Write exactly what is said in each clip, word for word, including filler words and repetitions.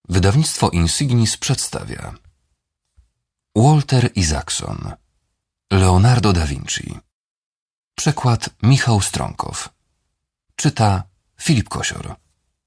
Wydawnictwo Insignis przedstawia Walter Isaacson, Leonardo da Vinci. Przekład Michał Strąkow. Czyta Filip Kosior.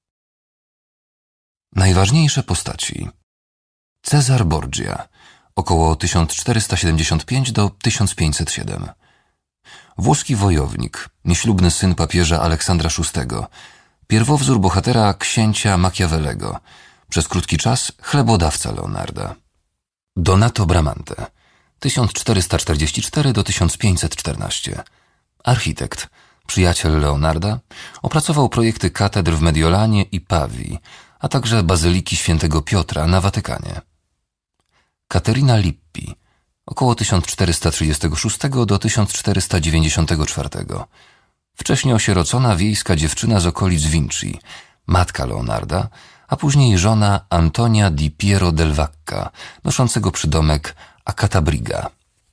Najważniejsze postaci. Cezar Borgia, około tysiąc czterysta siedemdziesiąt pięć do tysiąc pięćset siedem. Włoski wojownik, nieślubny syn papieża Aleksandra szóstego, pierwowzór bohatera księcia Machiavellego, przez krótki czas chlebodawca Leonarda. Donato Bramante, tysiąc czterysta czterdzieści cztery do tysiąc pięćset czternaście. Architekt, przyjaciel Leonarda, opracował projekty katedr w Mediolanie i Pawii, a także bazyliki świętego Piotra na Watykanie. Caterina Lippi, około tysiąc czterysta trzydziestego szóstego do tysiąc czterysta dziewięćdziesiątego czwartego. Wcześniej osierocona wiejska dziewczyna z okolic Vinci, matka Leonarda, a później żona Antonia di Piero del Vacca, noszącego przydomek Acatabriga.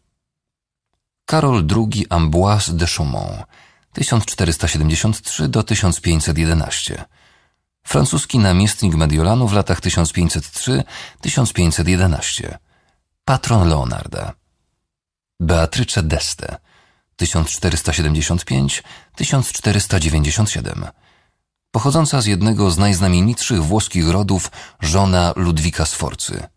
Karol drugi Ambroise de Chaumont, tysiąc czterysta siedemdziesiąt trzy do tysiąc pięćset jedenaście. Francuski namiestnik Mediolanu w latach tysiąc pięćset trzy do tysiąc pięćset jedenaście. Patron Leonarda. Beatrice d'Este, tysiąc czterysta siedemdziesiąt pięć do tysiąc czterysta dziewięćdziesiąt siedem. Pochodząca z jednego z najznamienitszych włoskich rodów żona Ludwika Sforcy.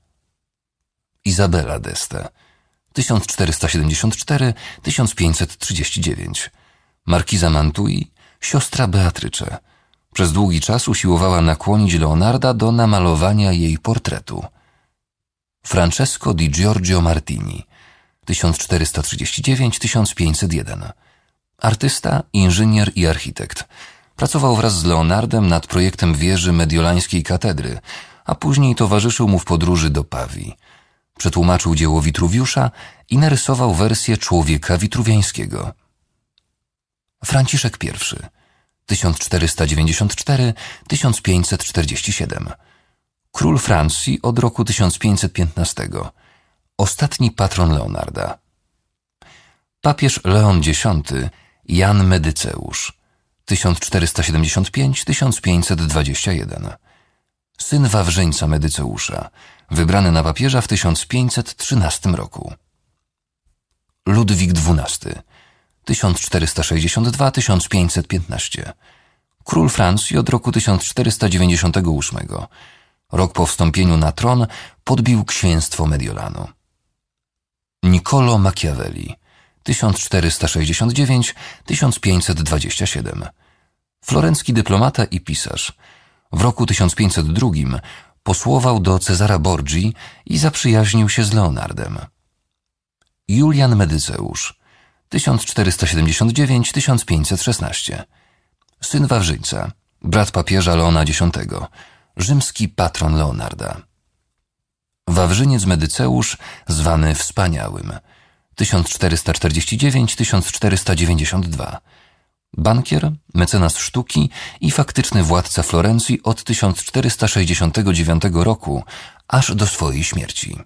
Izabela d'Este, tysiąc czterysta siedemdziesiąt cztery do tysiąc pięćset trzydzieści dziewięć. Markiza Mantui, siostra Beatrice. Przez długi czas usiłowała nakłonić Leonarda do namalowania jej portretu. Francesco di Giorgio Martini, tysiąc czterysta trzydzieści dziewięć do tysiąc pięćset jeden. Artysta, inżynier i architekt. Pracował wraz z Leonardem nad projektem wieży mediolańskiej katedry, a później towarzyszył mu w podróży do Pawii. Przetłumaczył dzieło Witruwiusza i narysował wersję Człowieka Witruwiańskiego. Franciszek I, tysiąc czterysta dziewięćdziesiąt cztery do tysiąc pięćset czterdzieści siedem. Król Francji od roku tysiąc pięćset piętnastego. Ostatni patron Leonarda. Papież Leon Dziesiąty, Jan Medyceusz, tysiąc czterysta siedemdziesiąt pięć do tysiąc pięćset dwadzieścia jeden. Syn Wawrzyńca Medyceusza, wybrany na papieża w tysiąc pięćset trzynastym roku. Ludwik dwunasty, tysiąc czterysta sześćdziesiąt dwa do tysiąc pięćset piętnaście. Król Francji od roku tysiąc czterysta dziewięćdziesiątego ósmego. Rok po wstąpieniu na tron podbił księstwo Mediolanu. Niccolo Machiavelli, tysiąc czterysta sześćdziesiąt dziewięć do tysiąc pięćset dwadzieścia siedem. Florencki dyplomata i pisarz. W roku tysiąc pięćset drugim posłował do Cezara Borgii i zaprzyjaźnił się z Leonardem. Julian Medyceusz, tysiąc czterysta siedemdziesiąt dziewięć do tysiąc pięćset szesnaście. Syn Wawrzyńca, brat papieża Leona Dziesiątego, rzymski patron Leonarda. Wawrzyniec Medyceusz, zwany Wspaniałym, tysiąc czterysta czterdzieści dziewięć do tysiąc czterysta dziewięćdziesiąt dwa. Bankier, mecenas sztuki i faktyczny władca Florencji od tysiąc czterysta sześćdziesiątego dziewiątego roku aż do swojej śmierci.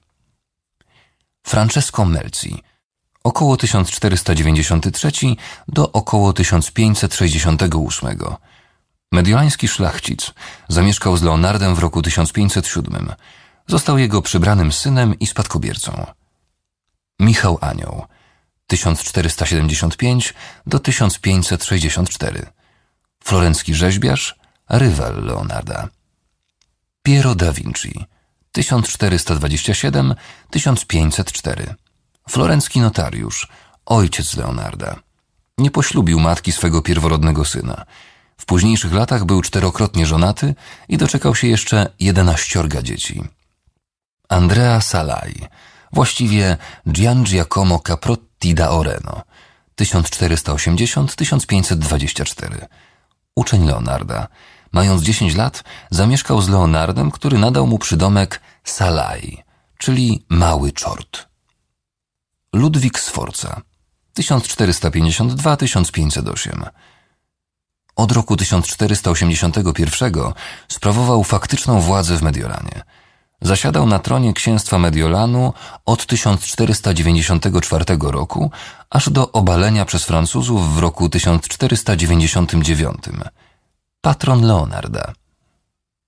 Francesco Melzi, około tysiąc czterysta dziewięćdziesiąty trzeci do około tysiąc pięćset sześćdziesiątego ósmego. Mediolański szlachcic, zamieszkał z Leonardem w roku tysiąc pięćset siódmym. Został jego przybranym synem i spadkobiercą. Michał Anioł, tysiąc czterysta siedemdziesiąt pięć do tysiąc pięćset sześćdziesiąt cztery. Florencki rzeźbiarz, rywal Leonarda. Piero da Vinci, tysiąc czterysta dwadzieścia siedem do tysiąc pięćset cztery. Florencki notariusz, ojciec Leonarda. Nie poślubił matki swego pierworodnego syna. W późniejszych latach był czterokrotnie żonaty i doczekał się jeszcze jedenaściorga dzieci. Andrea Salai, właściwie Gian Giacomo Caprotti da Oreno, tysiąc czterysta osiemdziesiąt do tysiąc pięćset dwadzieścia cztery. Uczeń Leonarda. Mając dziesięć lat, zamieszkał z Leonardem, który nadał mu przydomek Salai, czyli mały czort. Ludwik Sforza, tysiąc czterysta pięćdziesiąt dwa do tysiąc pięćset osiem. Od roku tysiąc czterysta osiemdziesiątego pierwszego sprawował faktyczną władzę w Mediolanie. Zasiadał na tronie księstwa Mediolanu od tysiąc czterysta dziewięćdziesiątego czwartego roku aż do obalenia przez Francuzów w roku tysiąc czterysta dziewięćdziesiątym dziewiątym. Patron Leonarda.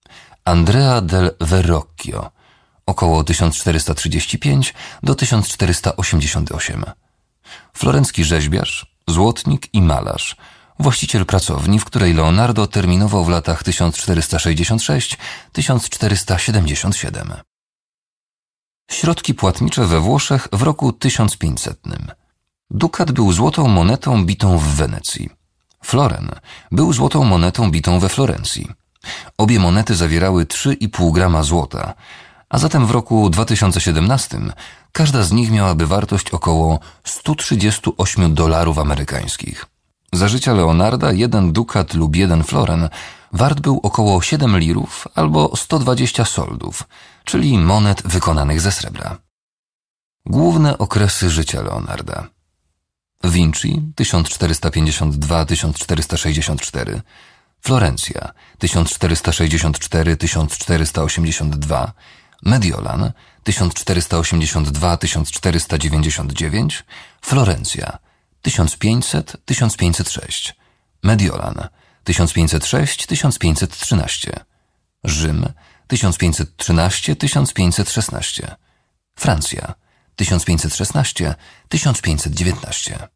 Andrea del Verrocchio, około tysiąc czterysta trzydzieści pięć do tysiąc czterysta osiemdziesiąt osiem. Florencki rzeźbiarz, złotnik i malarz, właściciel pracowni, w której Leonardo terminował w latach tysiąc czterysta sześćdziesiąt sześć do tysiąc czterysta siedemdziesiąt siedem. Środki płatnicze we Włoszech w roku tysiąc pięćsetnym. Dukat był złotą monetą bitą w Wenecji. Floren był złotą monetą bitą we Florencji. Obie monety zawierały trzy i pół grama złota, a zatem w roku dwa tysiące siedemnastym każda z nich miałaby wartość około sto trzydzieści osiem dolarów amerykańskich. Za życia Leonarda jeden dukat lub jeden floren wart był około siedem lirów albo sto dwadzieścia soldów, czyli monet wykonanych ze srebra. Główne okresy życia Leonarda. Vinci tysiąc czterysta pięćdziesiąt dwa do tysiąc czterysta sześćdziesiąt cztery, Florencja tysiąc czterysta sześćdziesiąt cztery do tysiąc czterysta osiemdziesiąt dwa, Mediolan tysiąc czterysta osiemdziesiąt dwa do tysiąc czterysta dziewięćdziesiąt dziewięć, Florencja tysiąc pięćset do tysiąc pięćset sześć, Mediolan tysiąc pięćset sześć do tysiąc pięćset trzynaście, Rzym tysiąc pięćset trzynaście do tysiąc pięćset szesnaście, Francja tysiąc pięćset szesnaście do tysiąc pięćset dziewiętnaście.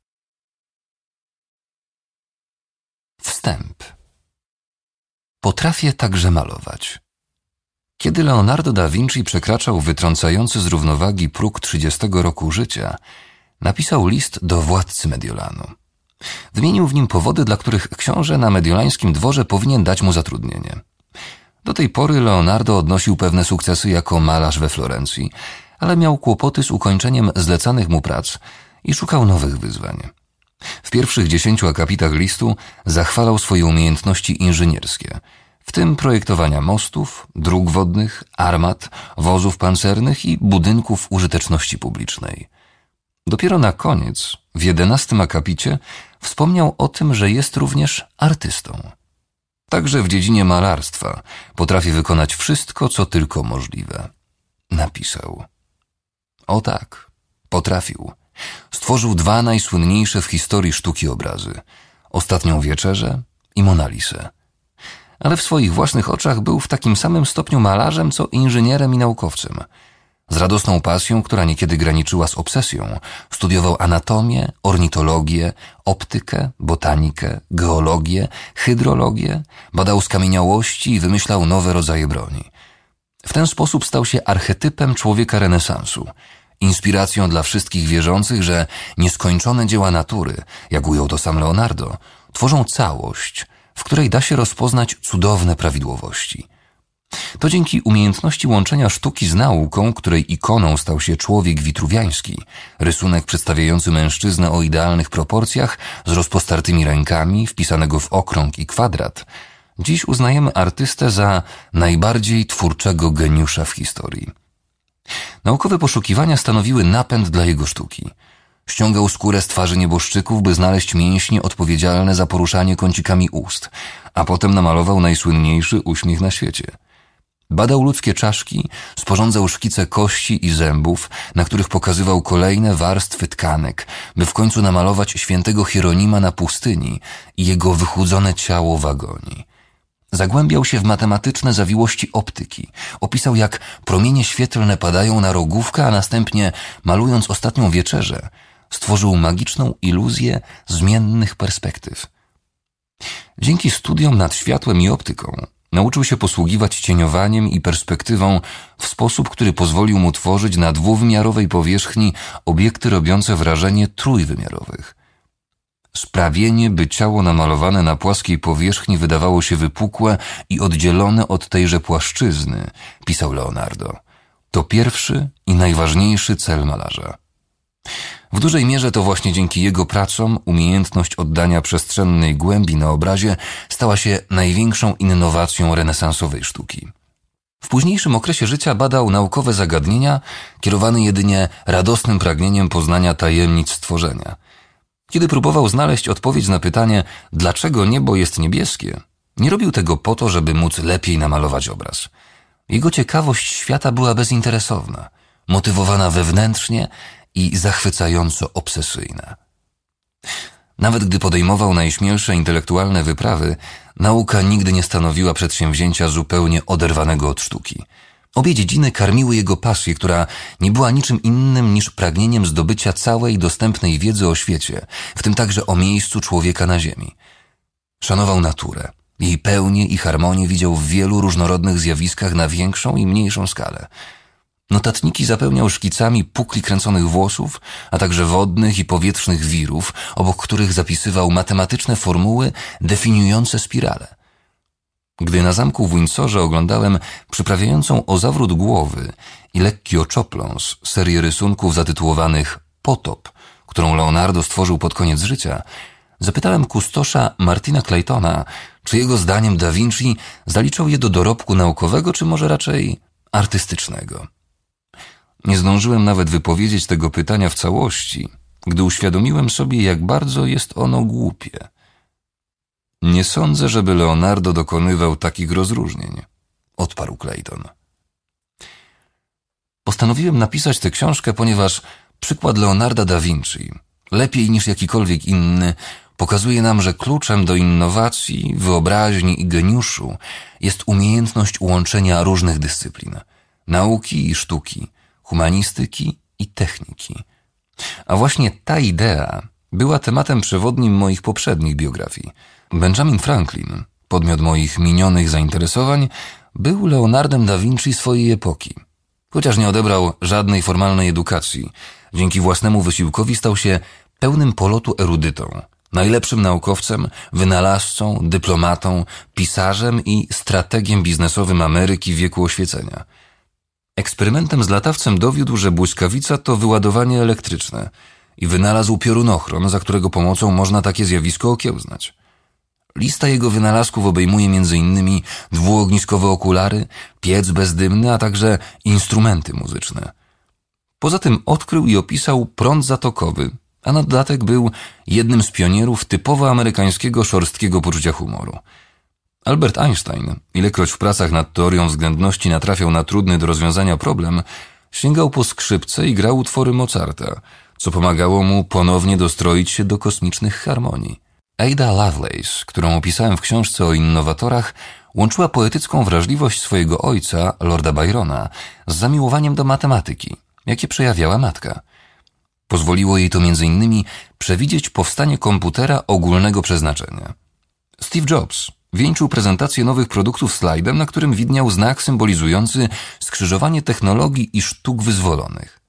Wstęp. Potrafię także malować. Kiedy Leonardo da Vinci przekraczał wytrącający z równowagi próg trzydziestego roku życia, napisał list do władcy Mediolanu. Wymienił w nim powody, dla których książę na mediolańskim dworze powinien dać mu zatrudnienie. Do tej pory Leonardo odnosił pewne sukcesy jako malarz we Florencji, ale miał kłopoty z ukończeniem zlecanych mu prac i szukał nowych wyzwań. W pierwszych dziesięciu akapitach listu zachwalał swoje umiejętności inżynierskie, w tym projektowania mostów, dróg wodnych, armat, wozów pancernych i budynków użyteczności publicznej. Dopiero na koniec, w jedenastym akapicie, wspomniał o tym, że jest również artystą. Także w dziedzinie malarstwa potrafi wykonać wszystko, co tylko możliwe. Napisał. O tak, potrafił. Stworzył dwa najsłynniejsze w historii sztuki obrazy – Ostatnią Wieczerzę i Mona Lisę. Ale w swoich własnych oczach był w takim samym stopniu malarzem, co inżynierem i naukowcem. Z radosną pasją, która niekiedy graniczyła z obsesją, studiował anatomię, ornitologię, optykę, botanikę, geologię, hydrologię, badał skamieniałości i wymyślał nowe rodzaje broni. W ten sposób stał się archetypem człowieka renesansu, inspiracją dla wszystkich wierzących, że nieskończone dzieła natury, jak ujął to sam Leonardo, tworzą całość, w której da się rozpoznać cudowne prawidłowości. To dzięki umiejętności łączenia sztuki z nauką, której ikoną stał się człowiek witruwiański, rysunek przedstawiający mężczyznę o idealnych proporcjach, z rozpostartymi rękami, wpisanego w okrąg i kwadrat, dziś uznajemy artystę za najbardziej twórczego geniusza w historii. Naukowe poszukiwania stanowiły napęd dla jego sztuki. Ściągał skórę z twarzy nieboszczyków, by znaleźć mięśnie odpowiedzialne za poruszanie kącikami ust, a potem namalował najsłynniejszy uśmiech na świecie. Badał ludzkie czaszki, sporządzał szkice kości i zębów, na których pokazywał kolejne warstwy tkanek, by w końcu namalować świętego Hieronima na pustyni i jego wychudzone ciało w agonii. Zagłębiał się w matematyczne zawiłości optyki. Opisał, jak promienie świetlne padają na rogówkę, a następnie, malując Ostatnią Wieczerzę, stworzył magiczną iluzję zmiennych perspektyw. Dzięki studiom nad światłem i optyką nauczył się posługiwać cieniowaniem i perspektywą w sposób, który pozwolił mu tworzyć na dwuwymiarowej powierzchni obiekty robiące wrażenie trójwymiarowych. Sprawienie, by ciało namalowane na płaskiej powierzchni wydawało się wypukłe i oddzielone od tejże płaszczyzny, pisał Leonardo. To pierwszy i najważniejszy cel malarza. W dużej mierze to właśnie dzięki jego pracom umiejętność oddania przestrzennej głębi na obrazie stała się największą innowacją renesansowej sztuki. W późniejszym okresie życia badał naukowe zagadnienia, kierowany jedynie radosnym pragnieniem poznania tajemnic stworzenia. Kiedy próbował znaleźć odpowiedź na pytanie, dlaczego niebo jest niebieskie, nie robił tego po to, żeby móc lepiej namalować obraz. Jego ciekawość świata była bezinteresowna, motywowana wewnętrznie i zachwycająco obsesyjna. Nawet gdy podejmował najśmielsze intelektualne wyprawy, Nauka nigdy nie stanowiła przedsięwzięcia zupełnie oderwanego od sztuki. Obie dziedziny karmiły jego pasję, która nie była niczym innym niż pragnieniem zdobycia całej dostępnej wiedzy o świecie, w tym także o miejscu człowieka na ziemi. Szanował naturę. Jej pełnię i harmonię widział w wielu różnorodnych zjawiskach na większą i mniejszą skalę. Notatniki zapełniał szkicami pukli kręconych włosów, a także wodnych i powietrznych wirów, obok których zapisywał matematyczne formuły definiujące spirale. Gdy na zamku w Windsorze oglądałem przyprawiającą o zawrót głowy i lekki oczopląs serię rysunków zatytułowanych Potop, którą Leonardo stworzył pod koniec życia, zapytałem kustosza Martina Claytona, czy jego zdaniem Da Vinci zaliczał je do dorobku naukowego, czy może raczej artystycznego. Nie zdążyłem nawet wypowiedzieć tego pytania w całości, gdy uświadomiłem sobie, jak bardzo jest ono głupie. Nie sądzę, żeby Leonardo dokonywał takich rozróżnień, odparł Clayton. Postanowiłem napisać tę książkę, ponieważ przykład Leonarda da Vinci, lepiej niż jakikolwiek inny, pokazuje nam, że kluczem do innowacji, wyobraźni i geniuszu jest umiejętność łączenia różnych dyscyplin, nauki i sztuki, humanistyki i techniki. A właśnie ta idea była tematem przewodnim moich poprzednich biografii. Benjamin Franklin, podmiot moich minionych zainteresowań, był Leonardem da Vinci swojej epoki. Chociaż nie odebrał żadnej formalnej edukacji, dzięki własnemu wysiłkowi stał się pełnym polotu erudytą, najlepszym naukowcem, wynalazcą, dyplomatą, pisarzem i strategiem biznesowym Ameryki w wieku oświecenia. Eksperymentem z latawcem dowiódł, że błyskawica to wyładowanie elektryczne i wynalazł piorunochron, za którego pomocą można takie zjawisko okiełznać. Lista jego wynalazków obejmuje między innymi dwuogniskowe okulary, piec bezdymny, a także instrumenty muzyczne. Poza tym odkrył i opisał prąd zatokowy, a na dodatek był jednym z pionierów typowo amerykańskiego szorstkiego poczucia humoru. Albert Einstein, ilekroć w pracach nad teorią względności natrafiał na trudny do rozwiązania problem, sięgał po skrzypce i grał utwory Mozarta, co pomagało mu ponownie dostroić się do kosmicznych harmonii. Ada Lovelace, którą opisałem w książce o innowatorach, łączyła poetycką wrażliwość swojego ojca, Lorda Byrona, z zamiłowaniem do matematyki, jakie przejawiała matka. Pozwoliło jej to między innymi przewidzieć powstanie komputera ogólnego przeznaczenia. Steve Jobs wieńczył prezentację nowych produktów slajdem, na którym widniał znak symbolizujący skrzyżowanie technologii i sztuk wyzwolonych.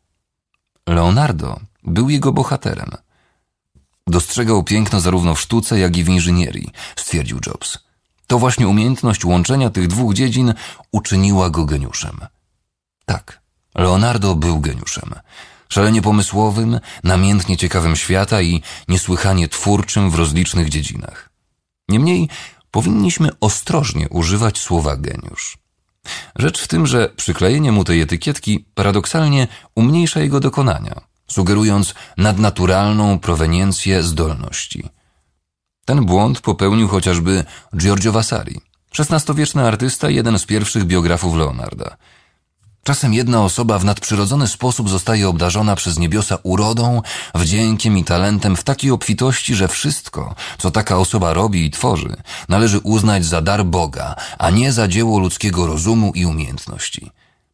Leonardo był jego bohaterem. Dostrzegał piękno zarówno w sztuce, jak i w inżynierii, stwierdził Jobs. To właśnie umiejętność łączenia tych dwóch dziedzin uczyniła go geniuszem. Tak, Leonardo był geniuszem. Szalenie pomysłowym, namiętnie ciekawym świata i niesłychanie twórczym w rozlicznych dziedzinach. Niemniej powinniśmy ostrożnie używać słowa geniusz. Rzecz w tym, że przyklejenie mu tej etykietki paradoksalnie umniejsza jego dokonania, sugerując nadnaturalną proweniencję zdolności. Ten błąd popełnił chociażby Giorgio Vasari, szesnastowieczny artysta i jeden z pierwszych biografów Leonarda. Czasem jedna osoba w nadprzyrodzony sposób zostaje obdarzona przez niebiosa urodą, wdziękiem i talentem w takiej obfitości, że wszystko, co taka osoba robi i tworzy, należy uznać za dar Boga, a nie za dzieło ludzkiego rozumu i umiejętności.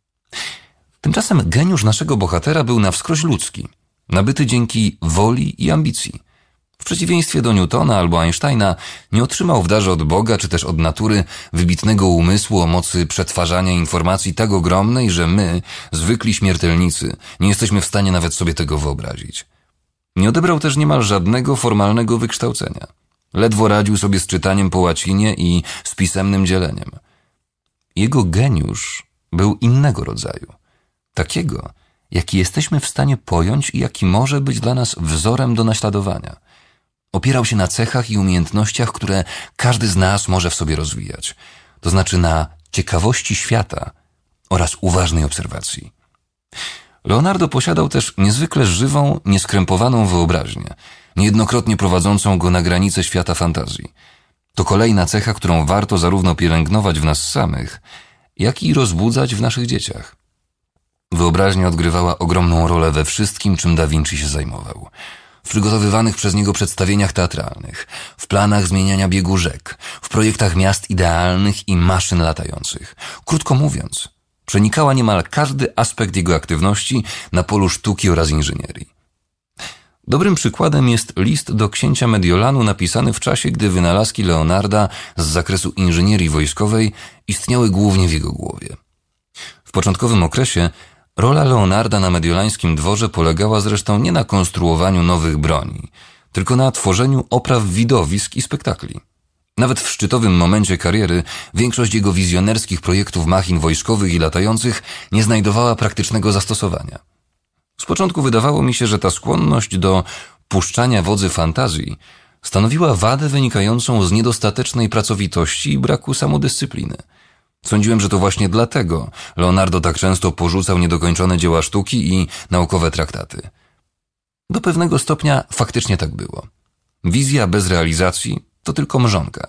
Tymczasem geniusz naszego bohatera był na wskroś ludzki, nabyty dzięki woli i ambicji. W przeciwieństwie do Newtona albo Einsteina nie otrzymał w darze od Boga czy też od natury wybitnego umysłu o mocy przetwarzania informacji tak ogromnej, że my, zwykli śmiertelnicy, nie jesteśmy w stanie nawet sobie tego wyobrazić. Nie odebrał też niemal żadnego formalnego wykształcenia. Ledwo radził sobie z czytaniem po łacinie i z pisemnym dzieleniem. Jego geniusz był innego rodzaju. Takiego, jaki jesteśmy w stanie pojąć i jaki może być dla nas wzorem do naśladowania. Opierał się na cechach i umiejętnościach, które każdy z nas może w sobie rozwijać, to znaczy na ciekawości świata oraz uważnej obserwacji. Leonardo posiadał też niezwykle żywą, nieskrępowaną wyobraźnię, niejednokrotnie prowadzącą go na granice świata fantazji. To kolejna cecha, którą warto zarówno pielęgnować w nas samych, jak i rozbudzać w naszych dzieciach. Wyobraźnia odgrywała ogromną rolę we wszystkim, czym Da Vinci się zajmował. w przygotowywanych przez niego przedstawieniach teatralnych, w planach zmieniania biegu rzek, w projektach miast idealnych i maszyn latających. Krótko mówiąc, przenikała niemal każdy aspekt jego aktywności na polu sztuki oraz inżynierii. Dobrym przykładem jest list do księcia Mediolanu napisany w czasie, gdy wynalazki Leonarda z zakresu inżynierii wojskowej istniały głównie w jego głowie. W początkowym okresie rola Leonarda na mediolańskim dworze polegała zresztą nie na konstruowaniu nowych broni, tylko na tworzeniu opraw widowisk i spektakli. Nawet w szczytowym momencie kariery większość jego wizjonerskich projektów machin wojskowych i latających nie znajdowała praktycznego zastosowania. Z początku wydawało mi się, że ta skłonność do puszczania wodzy fantazji stanowiła wadę wynikającą z niedostatecznej pracowitości i braku samodyscypliny. Sądziłem, że to właśnie dlatego Leonardo tak często porzucał niedokończone dzieła sztuki i naukowe traktaty. Do pewnego stopnia faktycznie tak było. Wizja bez realizacji to tylko mrzonka.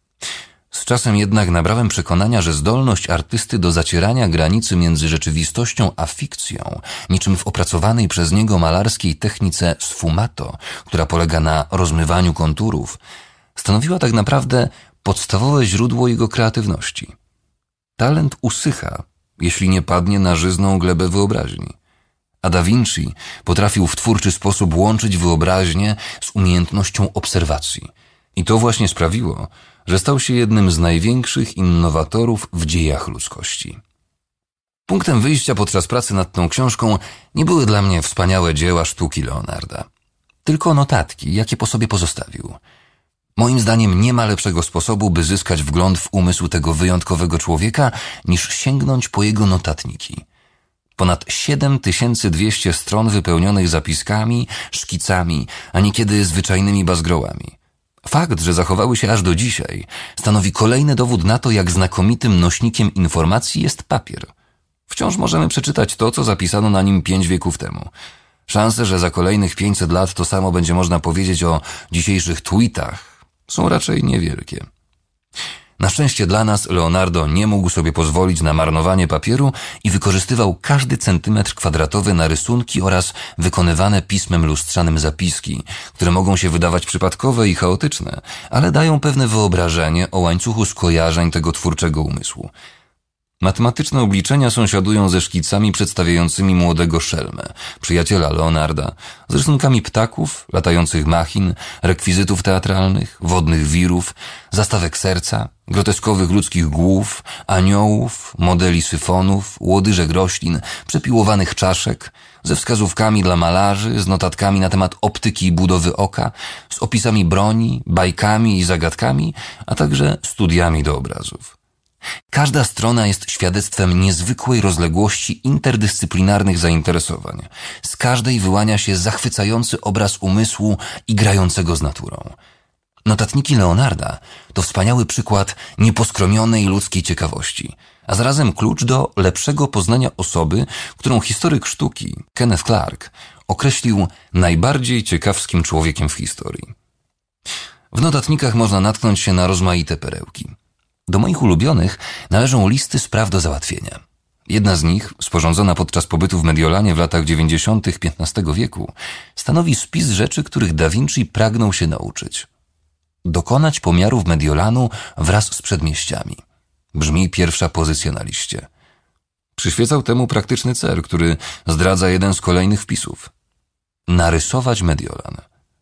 Z czasem jednak nabrałem przekonania, że zdolność artysty do zacierania granicy między rzeczywistością a fikcją, niczym w opracowanej przez niego malarskiej technice sfumato, która polega na rozmywaniu konturów, stanowiła tak naprawdę podstawowe źródło jego kreatywności. Talent usycha, jeśli nie padnie na żyzną glebę wyobraźni. A Da Vinci potrafił w twórczy sposób łączyć wyobraźnię z umiejętnością obserwacji. I to właśnie sprawiło, że stał się jednym z największych innowatorów w dziejach ludzkości. Punktem wyjścia podczas pracy nad tą książką nie były dla mnie wspaniałe dzieła sztuki Leonarda, tylko notatki, jakie po sobie pozostawił. Moim zdaniem nie ma lepszego sposobu, by zyskać wgląd w umysł tego wyjątkowego człowieka, niż sięgnąć po jego notatniki. Ponad siedem tysięcy dwieście stron wypełnionych zapiskami, szkicami, a niekiedy zwyczajnymi bazgrołami. Fakt, że zachowały się aż do dzisiaj, stanowi kolejny dowód na to, jak znakomitym nośnikiem informacji jest papier. Wciąż możemy przeczytać to, co zapisano na nim pięć wieków temu. Szanse, że za kolejnych pięćset lat to samo będzie można powiedzieć o dzisiejszych tweetach, są raczej niewielkie. Na szczęście dla nas Leonardo nie mógł sobie pozwolić na marnowanie papieru i wykorzystywał każdy centymetr kwadratowy na rysunki oraz wykonywane pismem lustrzanym zapiski, które mogą się wydawać przypadkowe i chaotyczne, ale dają pewne wyobrażenie o łańcuchu skojarzeń tego twórczego umysłu. Matematyczne obliczenia sąsiadują ze szkicami przedstawiającymi młodego Szelmę, przyjaciela Leonarda, z rysunkami ptaków, latających machin, rekwizytów teatralnych, wodnych wirów, zastawek serca, groteskowych ludzkich głów, aniołów, modeli syfonów, łodyżek roślin, przepiłowanych czaszek, ze wskazówkami dla malarzy, z notatkami na temat optyki i budowy oka, z opisami broni, bajkami i zagadkami, a także studiami do obrazów. Każda strona jest świadectwem niezwykłej rozległości interdyscyplinarnych zainteresowań. Z każdej wyłania się zachwycający obraz umysłu i grającego z naturą. Notatniki Leonarda to wspaniały przykład nieposkromionej ludzkiej ciekawości, a zarazem klucz do lepszego poznania osoby, którą historyk sztuki Kenneth Clark określił najbardziej ciekawskim człowiekiem w historii. W notatnikach można natknąć się na rozmaite perełki. Do moich ulubionych należą listy spraw do załatwienia. Jedna z nich, sporządzona podczas pobytu w Mediolanie w latach dziewięćdziesiątych piętnastego wieku, stanowi spis rzeczy, których Da Vinci pragnął się nauczyć. Dokonać pomiarów Mediolanu wraz z przedmieściami. Brzmi pierwsza pozycja na liście. Przyświecał temu praktyczny cel, który zdradza jeden z kolejnych wpisów. Narysować Mediolan.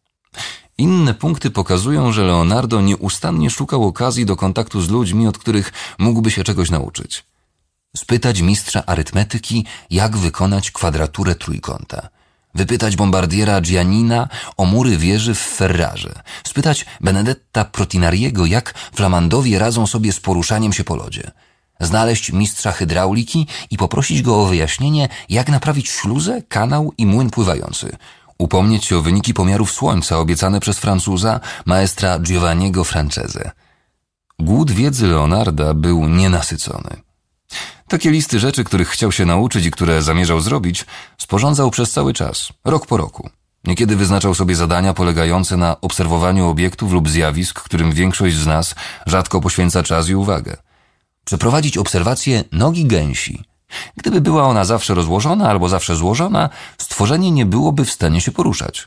Inne punkty pokazują, że Leonardo nieustannie szukał okazji do kontaktu z ludźmi, od których mógłby się czegoś nauczyć. Spytać mistrza arytmetyki, jak wykonać kwadraturę trójkąta. Wypytać bombardiera Giannina o mury wieży w Ferrarze. Spytać Benedetta Protinariego, jak flamandowie radzą sobie z poruszaniem się po lodzie. Znaleźć mistrza hydrauliki i poprosić go o wyjaśnienie, jak naprawić śluzę, kanał i młyn pływający. Upomnieć się o wyniki pomiarów słońca obiecane przez Francuza, maestra Giovanniego Francese. Głód wiedzy Leonarda był nienasycony. Takie listy rzeczy, których chciał się nauczyć i które zamierzał zrobić, sporządzał przez cały czas, rok po roku. Niekiedy wyznaczał sobie zadania polegające na obserwowaniu obiektów lub zjawisk, którym większość z nas rzadko poświęca czas i uwagę. Przeprowadzić obserwację nogi gęsi. Gdyby była ona zawsze rozłożona albo zawsze złożona, stworzenie nie byłoby w stanie się poruszać.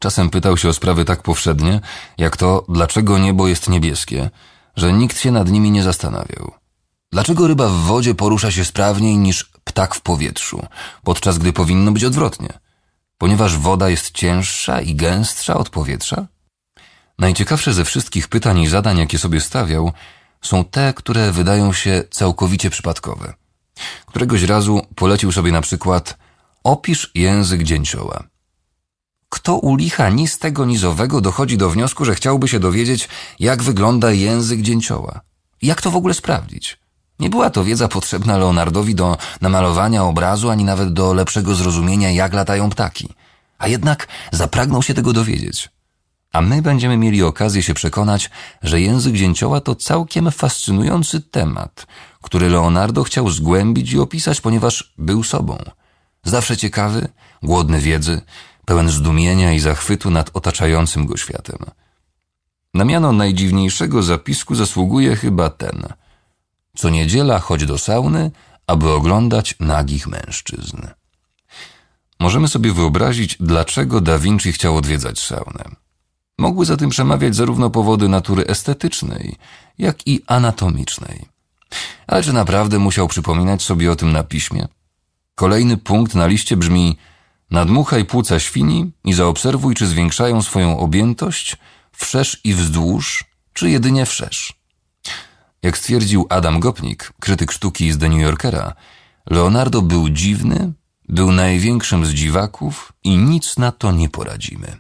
Czasem pytał się o sprawy tak powszednie, jak to, dlaczego niebo jest niebieskie, że nikt się nad nimi nie zastanawiał. Dlaczego ryba w wodzie porusza się sprawniej niż ptak w powietrzu, podczas gdy powinno być odwrotnie? Ponieważ woda jest cięższa i gęstsza od powietrza? Najciekawsze ze wszystkich pytań i zadań, jakie sobie stawiał, są te, które wydają się całkowicie przypadkowe. Któregoś razu polecił sobie na przykład: opisz język dzięcioła. Kto u licha ni z tego ni z owego dochodzi do wniosku, że chciałby się dowiedzieć, jak wygląda język dzięcioła? Jak to w ogóle sprawdzić? Nie była to wiedza potrzebna Leonardowi do namalowania obrazu, ani nawet do lepszego zrozumienia, jak latają ptaki. A jednak zapragnął się tego dowiedzieć. A my będziemy mieli okazję się przekonać, że język dzięcioła to całkiem fascynujący temat, który Leonardo chciał zgłębić i opisać, ponieważ był sobą. Zawsze ciekawy, głodny wiedzy, pełen zdumienia i zachwytu nad otaczającym go światem. Na miano najdziwniejszego zapisku zasługuje chyba ten: co niedziela chodź do sauny, aby oglądać nagich mężczyzn. Możemy sobie wyobrazić, dlaczego Da Vinci chciał odwiedzać saunę. Mogły za tym przemawiać zarówno powody natury estetycznej, jak i anatomicznej. Ale czy naprawdę musiał przypominać sobie o tym na piśmie? Kolejny punkt na liście brzmi: nadmuchaj płuca świni i zaobserwuj, czy zwiększają swoją objętość wszerz i wzdłuż, czy jedynie wszerz. Jak stwierdził Adam Gopnik, krytyk sztuki z The New Yorkera, Leonardo był dziwny, był największym z dziwaków i nic na to nie poradzimy.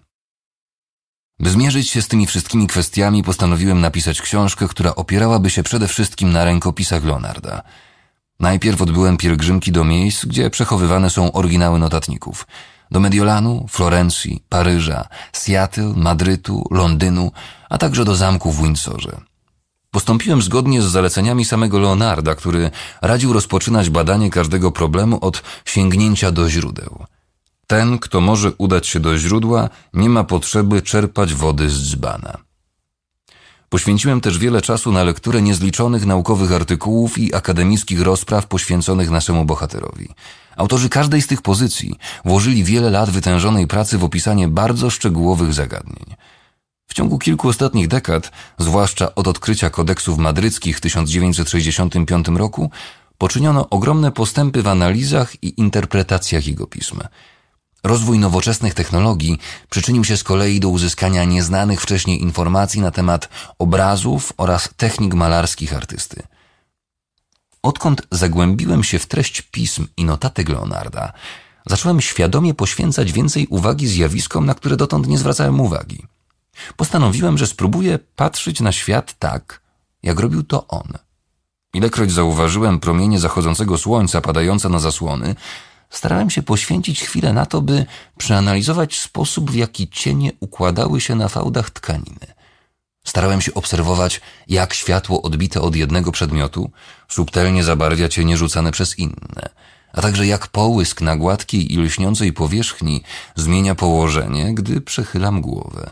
By zmierzyć się z tymi wszystkimi kwestiami, postanowiłem napisać książkę, która opierałaby się przede wszystkim na rękopisach Leonarda. Najpierw odbyłem pielgrzymki do miejsc, gdzie przechowywane są oryginały notatników. Do Mediolanu, Florencji, Paryża, Seattle, Madrytu, Londynu, a także do zamku w Windsorze. Postąpiłem zgodnie z zaleceniami samego Leonarda, który radził rozpoczynać badanie każdego problemu od sięgnięcia do źródeł. Ten, kto może udać się do źródła, nie ma potrzeby czerpać wody z dzbana. Poświęciłem też wiele czasu na lekturę niezliczonych naukowych artykułów i akademickich rozpraw poświęconych naszemu bohaterowi. Autorzy każdej z tych pozycji włożyli wiele lat wytężonej pracy w opisanie bardzo szczegółowych zagadnień. W ciągu kilku ostatnich dekad, zwłaszcza od odkrycia kodeksów madryckich w tysiąc dziewięćset sześćdziesiątym piątym roku, poczyniono ogromne postępy w analizach i interpretacjach jego pism. Rozwój nowoczesnych technologii przyczynił się z kolei do uzyskania nieznanych wcześniej informacji na temat obrazów oraz technik malarskich artysty. Odkąd zagłębiłem się w treść pism i notatek Leonarda, zacząłem świadomie poświęcać więcej uwagi zjawiskom, na które dotąd nie zwracałem uwagi. Postanowiłem, że spróbuję patrzeć na świat tak, jak robił to on. Ilekroć zauważyłem promienie zachodzącego słońca padające na zasłony, starałem się poświęcić chwilę na to, by przeanalizować sposób, w jaki cienie układały się na fałdach tkaniny. Starałem się obserwować, jak światło odbite od jednego przedmiotu subtelnie zabarwia cienie rzucane przez inne, a także jak połysk na gładkiej i lśniącej powierzchni zmienia położenie, gdy przechylam głowę.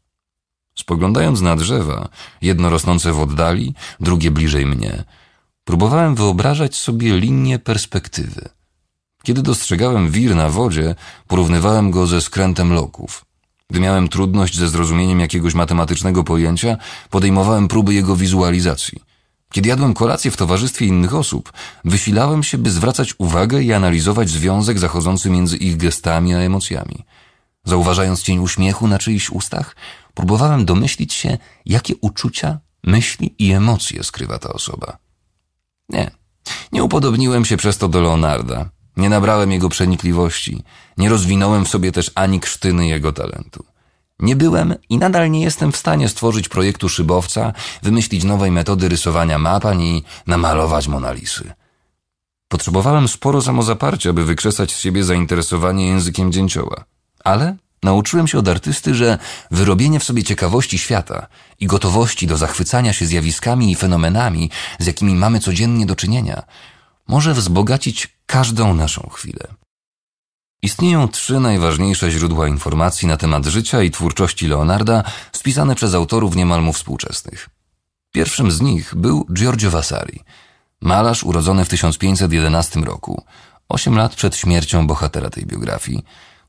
Spoglądając na drzewa, jedno rosnące w oddali, drugie bliżej mnie, próbowałem wyobrażać sobie linię perspektywy. Kiedy dostrzegałem wir na wodzie, porównywałem go ze skrętem loków. Gdy miałem trudność ze zrozumieniem jakiegoś matematycznego pojęcia, podejmowałem próby jego wizualizacji. Kiedy jadłem kolację w towarzystwie innych osób, wysilałem się, by zwracać uwagę i analizować związek zachodzący między ich gestami a emocjami. Zauważając cień uśmiechu na czyichś ustach, próbowałem domyślić się, jakie uczucia, myśli i emocje skrywa ta osoba. Nie, nie upodobniłem się przez to do Leonarda. Nie nabrałem jego przenikliwości, nie rozwinąłem w sobie też ani krztyny jego talentu. Nie byłem i nadal nie jestem w stanie stworzyć projektu szybowca, wymyślić nowej metody rysowania map ani namalować Monalisy. Potrzebowałem sporo samozaparcia, by wykrzesać z siebie zainteresowanie językiem dzięcioła. Ale nauczyłem się od artysty, że wyrobienie w sobie ciekawości świata i gotowości do zachwycania się zjawiskami i fenomenami, z jakimi mamy codziennie do czynienia, może wzbogacić każdą naszą chwilę. Istnieją trzy najważniejsze źródła informacji na temat życia i twórczości Leonarda, spisane przez autorów niemal mu współczesnych. Pierwszym z nich był Giorgio Vasari, malarz urodzony w tysiąc pięćset jedenastym roku, osiem lat przed śmiercią bohatera tej biografii,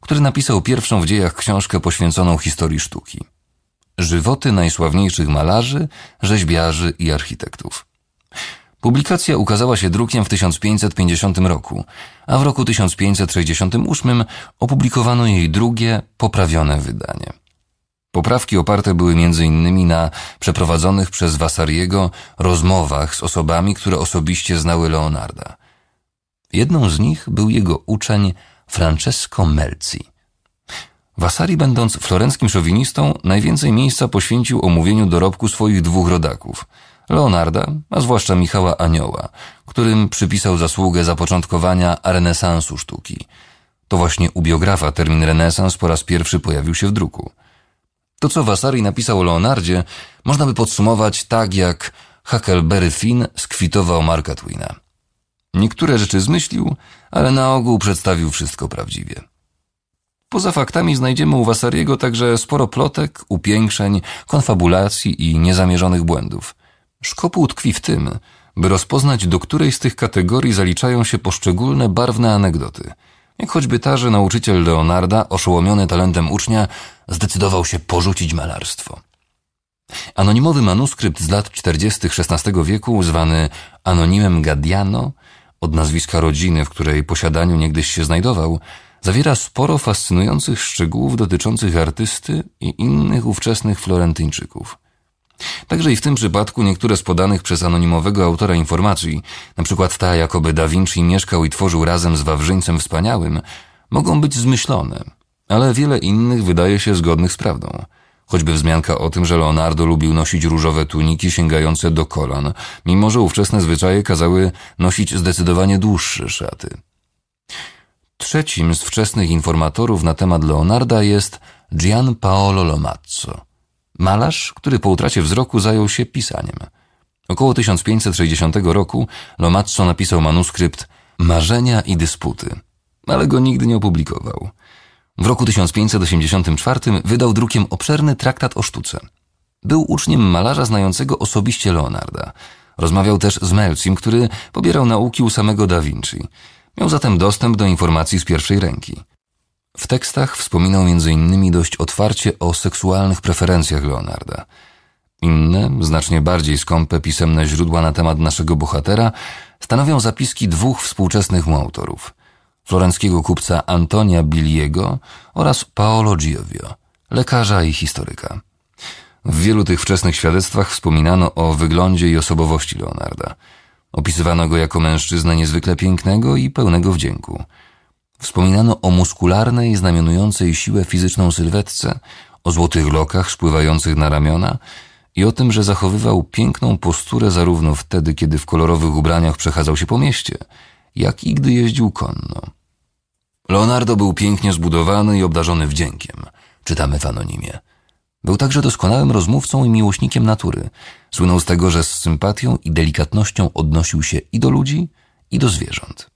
który napisał pierwszą w dziejach książkę poświęconą historii sztuki. Żywoty najsławniejszych malarzy, rzeźbiarzy i architektów. Publikacja ukazała się drukiem w tysiąc pięćset pięćdziesiątym roku, a w roku tysiąc pięćset sześćdziesiątym ósmym opublikowano jej drugie, poprawione wydanie. Poprawki oparte były między innymi na przeprowadzonych przez Vasariego rozmowach z osobami, które osobiście znały Leonarda. Jedną z nich był jego uczeń Francesco Melzi. Vasari, będąc florenckim szowinistą, najwięcej miejsca poświęcił omówieniu dorobku swoich dwóch rodaków, Leonarda, a zwłaszcza Michała Anioła, którym przypisał zasługę zapoczątkowania renesansu sztuki. To właśnie u biografa termin renesans po raz pierwszy pojawił się w druku. To, co Vasari napisał o Leonardzie, można by podsumować tak, jak Huckleberry Finn skwitował Marka Twaina. Niektóre rzeczy zmyślił, ale na ogół przedstawił wszystko prawdziwie. Poza faktami znajdziemy u Vasariego także sporo plotek, upiększeń, konfabulacji i niezamierzonych błędów. Szkopuł tkwi w tym, by rozpoznać, do której z tych kategorii zaliczają się poszczególne barwne anegdoty, jak choćby ta, że nauczyciel Leonarda, oszołomiony talentem ucznia, zdecydował się porzucić malarstwo. Anonimowy manuskrypt z lat czterdziestych szesnastego wieku, zwany Anonimem Gadiano, od nazwiska rodziny, w której posiadaniu niegdyś się znajdował, zawiera sporo fascynujących szczegółów dotyczących artysty i innych ówczesnych Florentyńczyków. Także i w tym przypadku niektóre z podanych przez anonimowego autora informacji, na przykład ta, jakoby Da Vinci mieszkał i tworzył razem z Wawrzyńcem Wspaniałym, mogą być zmyślone, ale wiele innych wydaje się zgodnych z prawdą. Choćby wzmianka o tym, że Leonardo lubił nosić różowe tuniki sięgające do kolan, mimo że ówczesne zwyczaje kazały nosić zdecydowanie dłuższe szaty. Trzecim z wczesnych informatorów na temat Leonarda jest Gian Paolo Lomazzo, malarz, który po utracie wzroku zajął się pisaniem. Około tysiąc pięćset sześćdziesiątego roku Lomazzo napisał manuskrypt Marzenia i dysputy, ale go nigdy nie opublikował. W roku tysiąc pięćset osiemdziesiątym czwartym wydał drukiem obszerny traktat o sztuce. Był uczniem malarza znającego osobiście Leonarda. Rozmawiał też z Melzim, który pobierał nauki u samego Da Vinci. Miał zatem dostęp do informacji z pierwszej ręki. W tekstach wspominał między innymi dość otwarcie o seksualnych preferencjach Leonarda. Inne, znacznie bardziej skąpe pisemne źródła na temat naszego bohatera stanowią zapiski dwóch współczesnych mu autorów. Florenckiego kupca Antonia Biliego oraz Paolo Giovio, lekarza i historyka. W wielu tych wczesnych świadectwach wspominano o wyglądzie i osobowości Leonarda. Opisywano go jako mężczyznę niezwykle pięknego i pełnego wdzięku. Wspominano o muskularnej, znamionującej siłę fizyczną sylwetce, o złotych lokach spływających na ramiona i o tym, że zachowywał piękną posturę zarówno wtedy, kiedy w kolorowych ubraniach przechadzał się po mieście, jak i gdy jeździł konno. Leonardo był pięknie zbudowany i obdarzony wdziękiem, czytamy w anonimie. Był także doskonałym rozmówcą i miłośnikiem natury. Słynął z tego, że z sympatią i delikatnością odnosił się i do ludzi, i do zwierząt.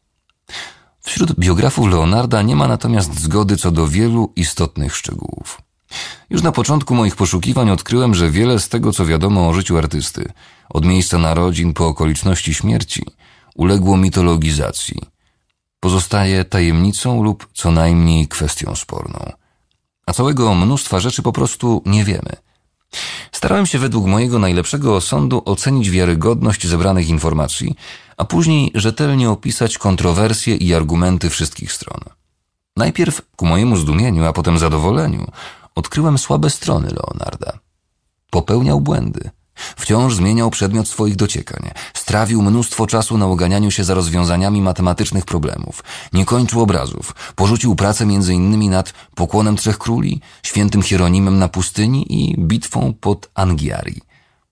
Wśród biografów Leonarda nie ma natomiast zgody co do wielu istotnych szczegółów. Już na początku moich poszukiwań odkryłem, że wiele z tego, co wiadomo o życiu artysty, od miejsca narodzin po okoliczności śmierci, uległo mitologizacji. Pozostaje tajemnicą lub co najmniej kwestią sporną. A całego mnóstwa rzeczy po prostu nie wiemy. Starałem się według mojego najlepszego osądu ocenić wiarygodność zebranych informacji, a później rzetelnie opisać kontrowersje i argumenty wszystkich stron. Najpierw, ku mojemu zdumieniu, a potem zadowoleniu, odkryłem słabe strony Leonarda. Popełniał błędy. Wciąż zmieniał przedmiot swoich dociekań. Strawił mnóstwo czasu na oganianiu się za rozwiązaniami matematycznych problemów. Nie kończył obrazów. Porzucił pracę między innymi nad Pokłonem Trzech Króli, Świętym Hieronimem na pustyni i Bitwą pod Anghiari.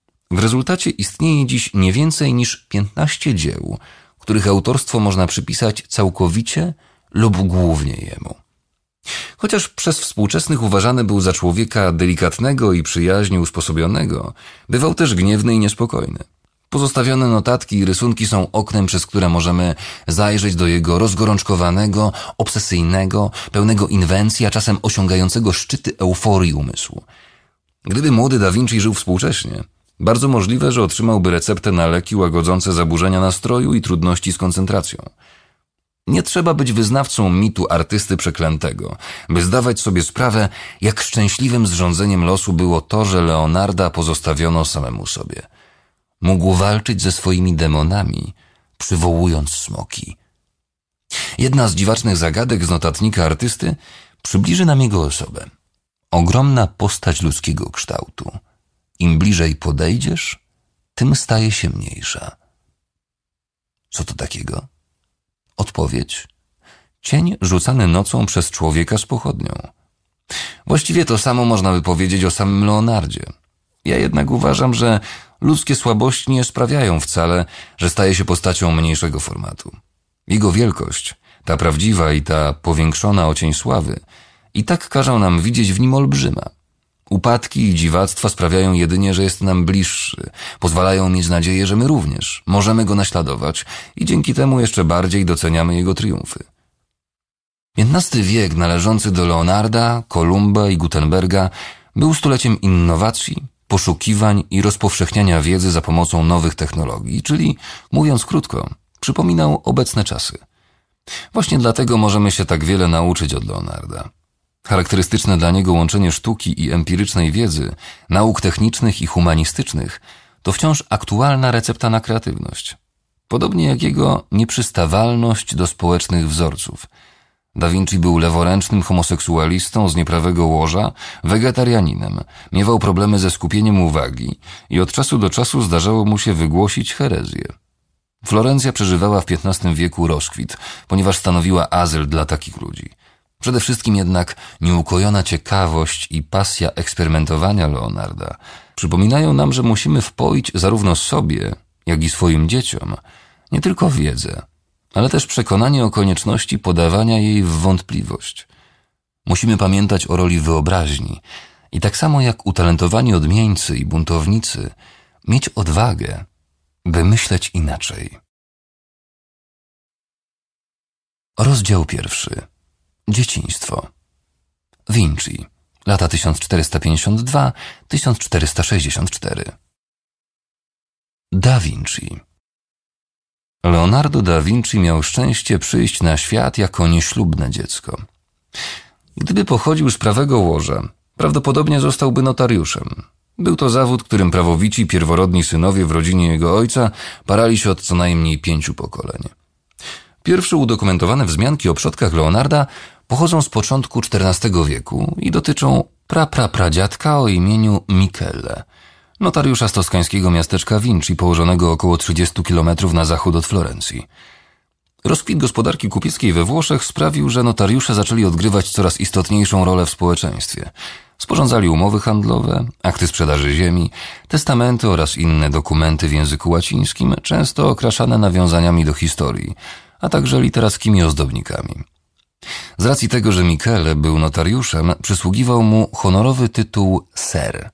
W rezultacie istnieje dziś nie więcej niż piętnaście dzieł, których autorstwo można przypisać całkowicie lub głównie jemu. Chociaż przez współczesnych uważany był za człowieka delikatnego i przyjaźnie usposobionego, bywał też gniewny i niespokojny. Pozostawione notatki i rysunki są oknem, przez które możemy zajrzeć do jego rozgorączkowanego, obsesyjnego, pełnego inwencji, a czasem osiągającego szczyty euforii umysłu. Gdyby młody Da Vinci żył współcześnie, bardzo możliwe, że otrzymałby receptę na leki łagodzące zaburzenia nastroju i trudności z koncentracją. Nie trzeba być wyznawcą mitu artysty przeklętego, by zdawać sobie sprawę, jak szczęśliwym zrządzeniem losu było to, że Leonarda pozostawiono samemu sobie. Mógł walczyć ze swoimi demonami, przywołując smoki. Jedna z dziwacznych zagadek z notatnika artysty przybliży nam jego osobę. Ogromna postać ludzkiego kształtu. Im bliżej podejdziesz, tym staje się mniejsza. Co to takiego? Odpowiedź. Cień rzucany nocą przez człowieka z pochodnią. Właściwie to samo można by powiedzieć o samym Leonardzie. Ja jednak uważam, że ludzkie słabości nie sprawiają wcale, że staje się postacią mniejszego formatu. Jego wielkość, ta prawdziwa i ta powiększona o cień sławy, i tak każą nam widzieć w nim olbrzyma. Upadki i dziwactwa sprawiają jedynie, że jest nam bliższy, pozwalają mieć nadzieję, że my również możemy go naśladować i dzięki temu jeszcze bardziej doceniamy jego triumfy. piętnasty wiek należący do Leonarda, Kolumba i Gutenberga był stuleciem innowacji, poszukiwań i rozpowszechniania wiedzy za pomocą nowych technologii, czyli, mówiąc krótko, przypominał obecne czasy. Właśnie dlatego możemy się tak wiele nauczyć od Leonarda. Charakterystyczne dla niego łączenie sztuki i empirycznej wiedzy, nauk technicznych i humanistycznych to wciąż aktualna recepta na kreatywność. Podobnie jak jego nieprzystawalność do społecznych wzorców. Da Vinci był leworęcznym homoseksualistą z nieprawego łoża, wegetarianinem, miewał problemy ze skupieniem uwagi i od czasu do czasu zdarzało mu się wygłosić herezję. Florencja przeżywała w piętnastym wieku rozkwit, ponieważ stanowiła azyl dla takich ludzi. Przede wszystkim jednak nieukojona ciekawość i pasja eksperymentowania Leonarda przypominają nam, że musimy wpoić zarówno sobie, jak i swoim dzieciom nie tylko wiedzę, ale też przekonanie o konieczności podawania jej w wątpliwość. Musimy pamiętać o roli wyobraźni i tak samo jak utalentowani odmieńcy i buntownicy mieć odwagę, by myśleć inaczej. Rozdział pierwszy. Dzieciństwo. Vinci. Lata tysiąc czterysta pięćdziesiąt dwa do tysiąc czterysta sześćdziesiąt cztery. Da Vinci. Leonardo da Vinci miał szczęście przyjść na świat jako nieślubne dziecko. Gdyby pochodził z prawego łoża, prawdopodobnie zostałby notariuszem. Był to zawód, którym prawowici pierworodni synowie w rodzinie jego ojca parali się od co najmniej pięciu pokoleń. Pierwsze udokumentowane wzmianki o przodkach Leonarda pochodzą z początku czternastego wieku i dotyczą praprapradziadka o imieniu Michele, notariusza z toskańskiego miasteczka Vinci, położonego około trzydziestu kilometrów na zachód od Florencji. Rozkwit gospodarki kupieckiej we Włoszech sprawił, że notariusze zaczęli odgrywać coraz istotniejszą rolę w społeczeństwie. Sporządzali umowy handlowe, akty sprzedaży ziemi, testamenty oraz inne dokumenty w języku łacińskim, często okraszane nawiązaniami do historii, a także literackimi ozdobnikami. Z racji tego, że Michele był notariuszem, przysługiwał mu honorowy tytuł Ser.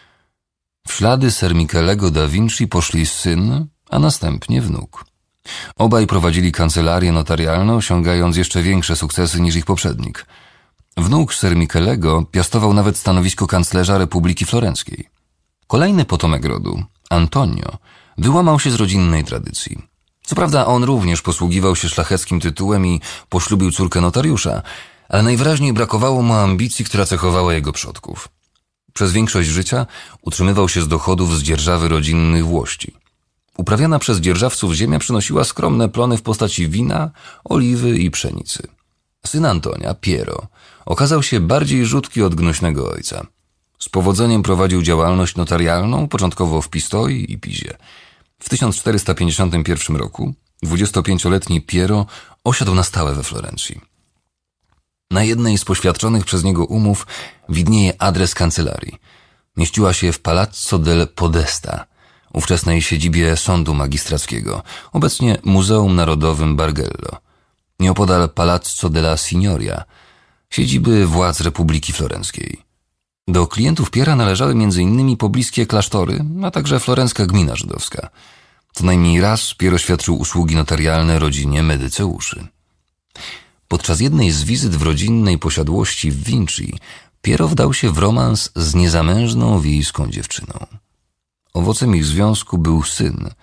W ślady Ser Michelego da Vinci poszli syn, a następnie wnuk. Obaj prowadzili kancelarię notarialną, osiągając jeszcze większe sukcesy niż ich poprzednik. Wnuk Ser Michelego piastował nawet stanowisko kanclerza Republiki Florenckiej. Kolejny potomek rodu, Antonio, wyłamał się z rodzinnej tradycji. Co prawda on również posługiwał się szlacheckim tytułem i poślubił córkę notariusza, ale najwyraźniej brakowało mu ambicji, która cechowała jego przodków. Przez większość życia utrzymywał się z dochodów z dzierżawy rodzinnych włości. Uprawiana przez dzierżawców ziemia przynosiła skromne plony w postaci wina, oliwy i pszenicy. Syn Antonia, Piero, okazał się bardziej rzutki od gnuśnego ojca. Z powodzeniem prowadził działalność notarialną, początkowo w Pistoi i Pizie. W tysiąc czterysta pięćdziesiątym pierwszym roku dwudziestopięcioletni Piero osiadł na stałe we Florencji. Na jednej z poświadczonych przez niego umów widnieje adres kancelarii. Mieściła się w Palazzo del Podesta, ówczesnej siedzibie Sądu Magistrackiego, obecnie Muzeum Narodowym Bargello. Nieopodal Palazzo della Signoria, siedziby władz Republiki Florenckiej. Do klientów Piera należały między innymi pobliskie klasztory, a także florencka gmina żydowska. Co najmniej raz Piero świadczył usługi notarialne rodzinie Medyceuszy. Podczas jednej z wizyt w rodzinnej posiadłości w Vinci Piero wdał się w romans z niezamężną wiejską dziewczyną. Owocem ich związku był syn,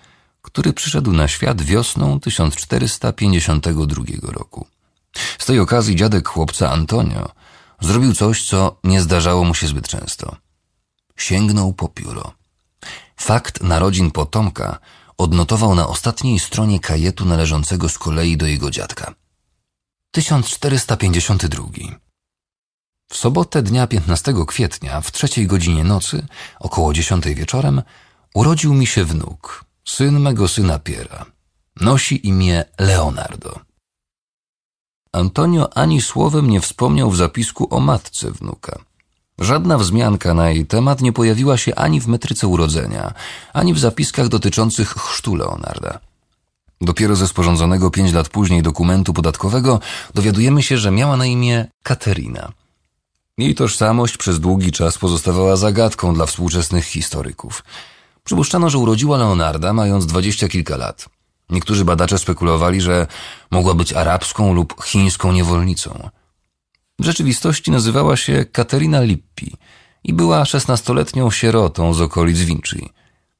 który przyszedł na świat wiosną tysiąc czterysta pięćdziesiątego drugiego roku. Z tej okazji dziadek chłopca Antonio zrobił coś, co nie zdarzało mu się zbyt często. Sięgnął po pióro. Fakt narodzin potomka odnotował na ostatniej stronie kajetu należącego z kolei do jego dziadka. tysiąc czterysta pięćdziesiąty drugi. W sobotę dnia piętnastego kwietnia w trzeciej godzinie nocy, około dziesiątej wieczorem, urodził mi się wnuk, syn mego syna Piera. Nosi imię Leonardo. Antonio ani słowem nie wspomniał w zapisku o matce wnuka. Żadna wzmianka na jej temat nie pojawiła się ani w metryce urodzenia, ani w zapiskach dotyczących chrztu Leonarda. Dopiero ze sporządzonego pięć lat później dokumentu podatkowego dowiadujemy się, że miała na imię Katerina. Jej tożsamość przez długi czas pozostawała zagadką dla współczesnych historyków. Przypuszczano, że urodziła Leonarda mając dwadzieścia kilka lat. Niektórzy badacze spekulowali, że mogła być arabską lub chińską niewolnicą. W rzeczywistości nazywała się Caterina Lippi i była szesnastoletnią sierotą z okolic Vinci.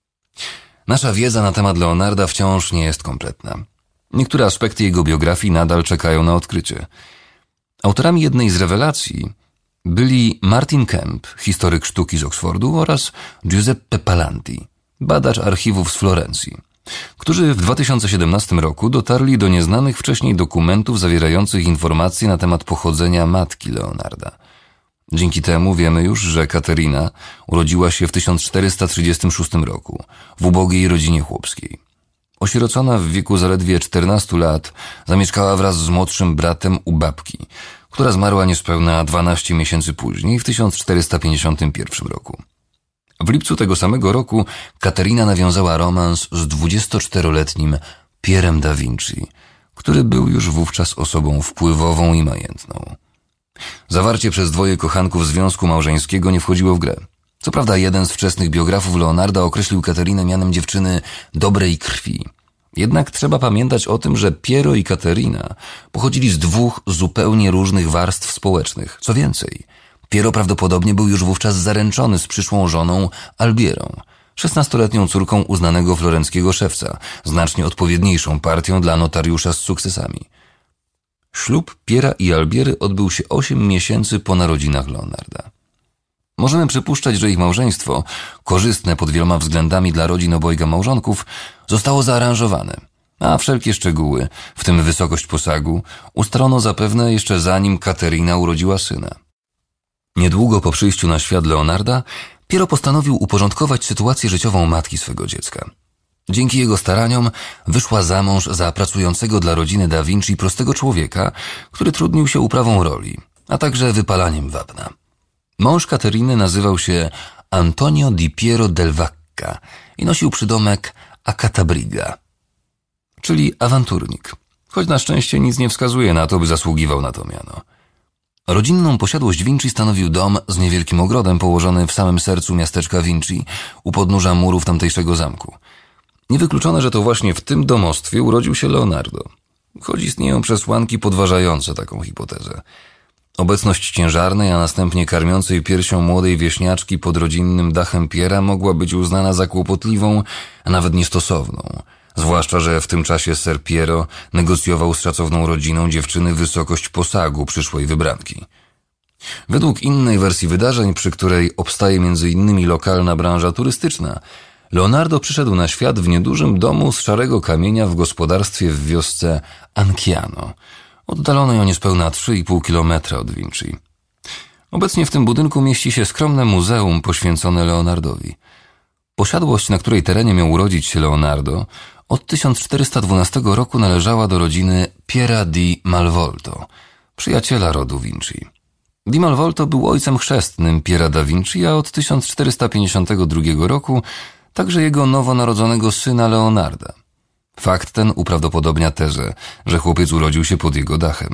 Nasza wiedza na temat Leonarda wciąż nie jest kompletna. Niektóre aspekty jego biografii nadal czekają na odkrycie. Autorami jednej z rewelacji byli Martin Kemp, historyk sztuki z Oksfordu, oraz Giuseppe Palanti, badacz archiwów z Florencji, którzy w dwa tysiące siedemnastym roku dotarli do nieznanych wcześniej dokumentów zawierających informacje na temat pochodzenia matki Leonarda. Dzięki temu wiemy już, że Katerina urodziła się w tysiąc czterysta trzydziestym szóstym roku w ubogiej rodzinie chłopskiej. Osierocona w wieku zaledwie czternastu lat, zamieszkała wraz z młodszym bratem u babki, która zmarła niespełna dwanaście miesięcy później, w tysiąc czterysta pięćdziesiątym pierwszym roku. W lipcu tego samego roku Katerina nawiązała romans z dwudziestoczteroletnim Pierem da Vinci, który był już wówczas osobą wpływową i majętną. Zawarcie przez dwoje kochanków związku małżeńskiego nie wchodziło w grę. Co prawda jeden z wczesnych biografów Leonarda określił Katerinę mianem dziewczyny dobrej krwi. Jednak trzeba pamiętać o tym, że Piero i Katerina pochodzili z dwóch zupełnie różnych warstw społecznych. Co więcej, Piero prawdopodobnie był już wówczas zaręczony z przyszłą żoną Albierą, szesnastoletnią córką uznanego florenckiego szewca, znacznie odpowiedniejszą partią dla notariusza z sukcesami. Ślub Piera i Albiery odbył się osiem miesięcy po narodzinach Leonarda. Możemy przypuszczać, że ich małżeństwo, korzystne pod wieloma względami dla rodzin obojga małżonków, zostało zaaranżowane, a wszelkie szczegóły, w tym wysokość posagu, ustalono zapewne jeszcze zanim Katerina urodziła syna. Niedługo po przyjściu na świat Leonarda, Piero postanowił uporządkować sytuację życiową matki swego dziecka. Dzięki jego staraniom wyszła za mąż za pracującego dla rodziny da Vinci prostego człowieka, który trudnił się uprawą roli, a także wypalaniem wapna. Mąż Kateriny nazywał się Antonio di Piero del Vacca i nosił przydomek Acatabriga, czyli awanturnik, choć na szczęście nic nie wskazuje na to, by zasługiwał na to miano. Rodzinną posiadłość Vinci stanowił dom z niewielkim ogrodem położony w samym sercu miasteczka Vinci, u podnóża murów tamtejszego zamku. Niewykluczone, że to właśnie w tym domostwie urodził się Leonardo, choć istnieją przesłanki podważające taką hipotezę. Obecność ciężarnej, a następnie karmiącej piersią młodej wieśniaczki pod rodzinnym dachem Piera mogła być uznana za kłopotliwą, a nawet niestosowną, zwłaszcza że w tym czasie ser Piero negocjował z szacowną rodziną dziewczyny wysokość posagu przyszłej wybranki. Według innej wersji wydarzeń, przy której obstaje między innymi lokalna branża turystyczna, Leonardo przyszedł na świat w niedużym domu z szarego kamienia w gospodarstwie w wiosce Anciano, oddalonej o niespełna trzy i pół kilometra od Vinci. Obecnie w tym budynku mieści się skromne muzeum poświęcone Leonardowi. Posiadłość, na której terenie miał urodzić się Leonardo, od tysiąc czterysta dwunastego roku należała do rodziny Piera di Malvolto, przyjaciela rodu Vinci. Di Malvolto był ojcem chrzestnym Piera da Vinci, a od tysiąc czterysta pięćdziesiątego drugiego roku także jego nowonarodzonego syna Leonarda. Fakt ten uprawdopodobnia tezę, że chłopiec urodził się pod jego dachem.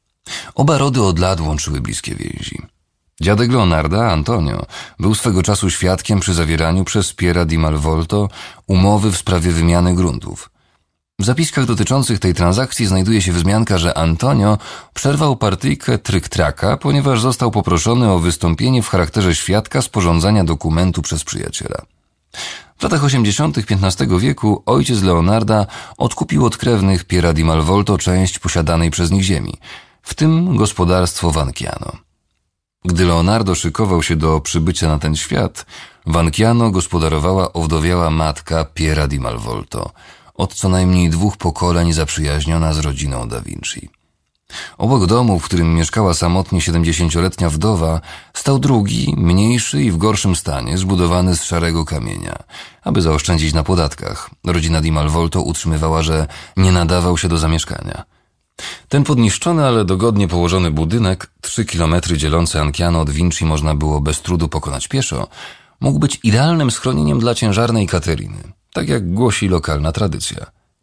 Oba rody od lat łączyły bliskie więzi. Dziadek Leonarda, Antonio, był swego czasu świadkiem przy zawieraniu przez Piera di Malvolto umowy w sprawie wymiany gruntów. W zapiskach dotyczących tej transakcji znajduje się wzmianka, że Antonio przerwał partyjkę tryk-traka, ponieważ został poproszony o wystąpienie w charakterze świadka sporządzania dokumentu przez przyjaciela. W latach osiemdziesiątych piętnastego wieku ojciec Leonarda odkupił od krewnych Piera di Malvolto część posiadanej przez nich ziemi, w tym gospodarstwo Vanchiano. Gdy Leonardo szykował się do przybycia na ten świat, Vanchiano gospodarowała owdowiała matka Piera di Malvolto, od co najmniej dwóch pokoleń zaprzyjaźniona z rodziną da Vinci. Obok domu, w którym mieszkała samotnie siedemdziesięcioletnia wdowa, stał drugi, mniejszy i w gorszym stanie, zbudowany z szarego kamienia. Aby zaoszczędzić na podatkach, rodzina di Malvolto utrzymywała, że nie nadawał się do zamieszkania. Ten podniszczony, ale dogodnie położony budynek, trzy kilometry dzielący Anchiano od Vinci można było bez trudu pokonać pieszo, mógł być idealnym schronieniem dla ciężarnej Kateryny, tak jak głosi lokalna tradycja.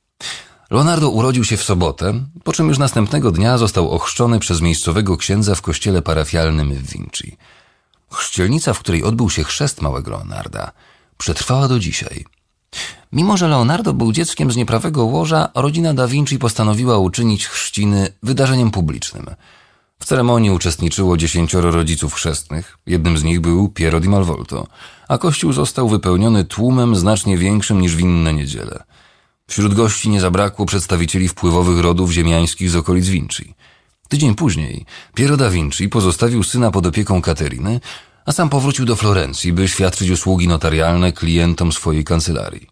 Leonardo urodził się w sobotę, po czym już następnego dnia został ochrzczony przez miejscowego księdza w kościele parafialnym w Vinci. Chrzcielnica, w której odbył się chrzest małego Leonarda, przetrwała do dzisiaj. Mimo że Leonardo był dzieckiem z nieprawego łoża, rodzina da Vinci postanowiła uczynić chrzciny wydarzeniem publicznym. W ceremonii uczestniczyło dziesięcioro rodziców chrzestnych, jednym z nich był Piero di Malvolto, a kościół został wypełniony tłumem znacznie większym niż w inne niedziele. Wśród gości nie zabrakło przedstawicieli wpływowych rodów ziemiańskich z okolic Vinci. Tydzień później Piero da Vinci pozostawił syna pod opieką Kateryny, a sam powrócił do Florencji, by świadczyć usługi notarialne klientom swojej kancelarii.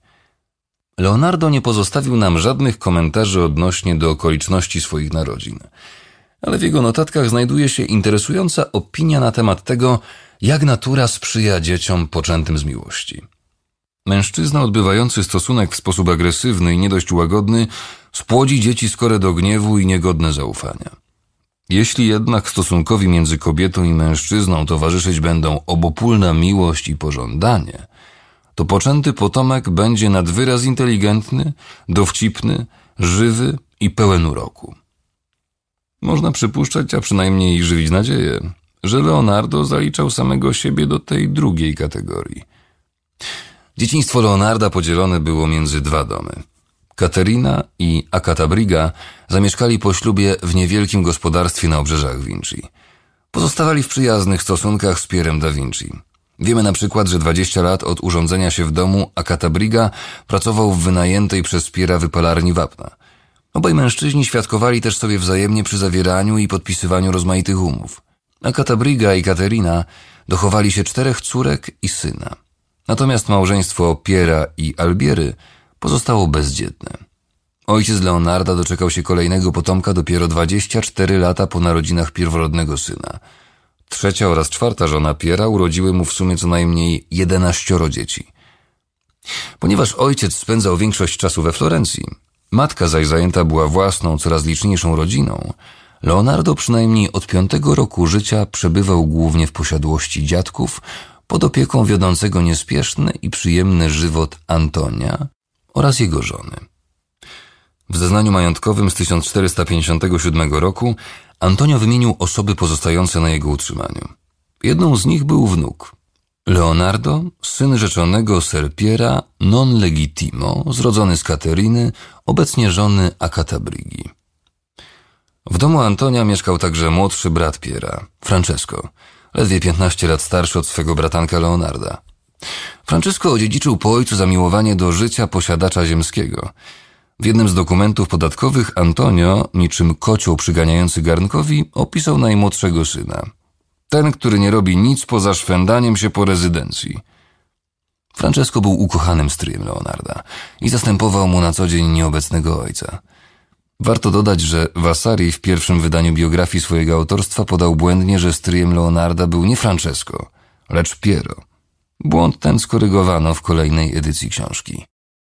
Leonardo nie pozostawił nam żadnych komentarzy odnośnie do okoliczności swoich narodzin, ale w jego notatkach znajduje się interesująca opinia na temat tego, jak natura sprzyja dzieciom poczętym z miłości. Mężczyzna odbywający stosunek w sposób agresywny i nie dość łagodny spłodzi dzieci skore do gniewu i niegodne zaufania. Jeśli jednak stosunkowi między kobietą i mężczyzną towarzyszyć będą obopólna miłość i pożądanie, to poczęty potomek będzie nad wyraz inteligentny, dowcipny, żywy i pełen uroku. Można przypuszczać, a przynajmniej żywić nadzieję, że Leonardo zaliczał samego siebie do tej drugiej kategorii. Dzieciństwo Leonarda podzielone było między dwa domy. Caterina i Acatabriga zamieszkali po ślubie w niewielkim gospodarstwie na obrzeżach Vinci. Pozostawali w przyjaznych stosunkach z Pierem da Vinci. Wiemy na przykład, że dwadzieścia lat od urządzenia się w domu Acatabriga pracował w wynajętej przez Piera wypalarni wapna. Obaj mężczyźni świadkowali też sobie wzajemnie przy zawieraniu i podpisywaniu rozmaitych umów. Acatabriga i Caterina dochowali się czterech córek i syna. Natomiast małżeństwo Piera i Albiery pozostało bezdzietne. Ojciec Leonarda doczekał się kolejnego potomka dopiero dwadzieścia cztery lata po narodzinach pierworodnego syna. Trzecia oraz czwarta żona Piera urodziły mu w sumie co najmniej jedenaścioro dzieci. Ponieważ ojciec spędzał większość czasu we Florencji, matka zaś zajęta była własną, coraz liczniejszą rodziną, Leonardo przynajmniej od piątego roku życia przebywał głównie w posiadłości dziadków pod opieką wiodącego niespieszny i przyjemny żywot Antonia oraz jego żony. W zeznaniu majątkowym z tysiąc czterysta pięćdziesiątego siódmego roku Antonio wymienił osoby pozostające na jego utrzymaniu. Jedną z nich był wnuk. Leonardo, syn rzeczonego Ser Piera non legitimo, zrodzony z Cateryny, obecnie żony Acatabrigi. W domu Antonia mieszkał także młodszy brat Piera, Francesco, ledwie piętnaście lat starszy od swego bratanka Leonarda. Francesco odziedziczył po ojcu zamiłowanie do życia posiadacza ziemskiego. W jednym z dokumentów podatkowych Antonio, niczym kocioł przyganiający garnkowi, opisał najmłodszego syna. Ten, który nie robi nic poza szwędaniem się po rezydencji. Francesco był ukochanym stryjem Leonarda i zastępował mu na co dzień nieobecnego ojca. Warto dodać, że Vasari w pierwszym wydaniu biografii swojego autorstwa podał błędnie, że stryjem Leonarda był nie Francesco, lecz Piero. Błąd ten skorygowano w kolejnej edycji książki.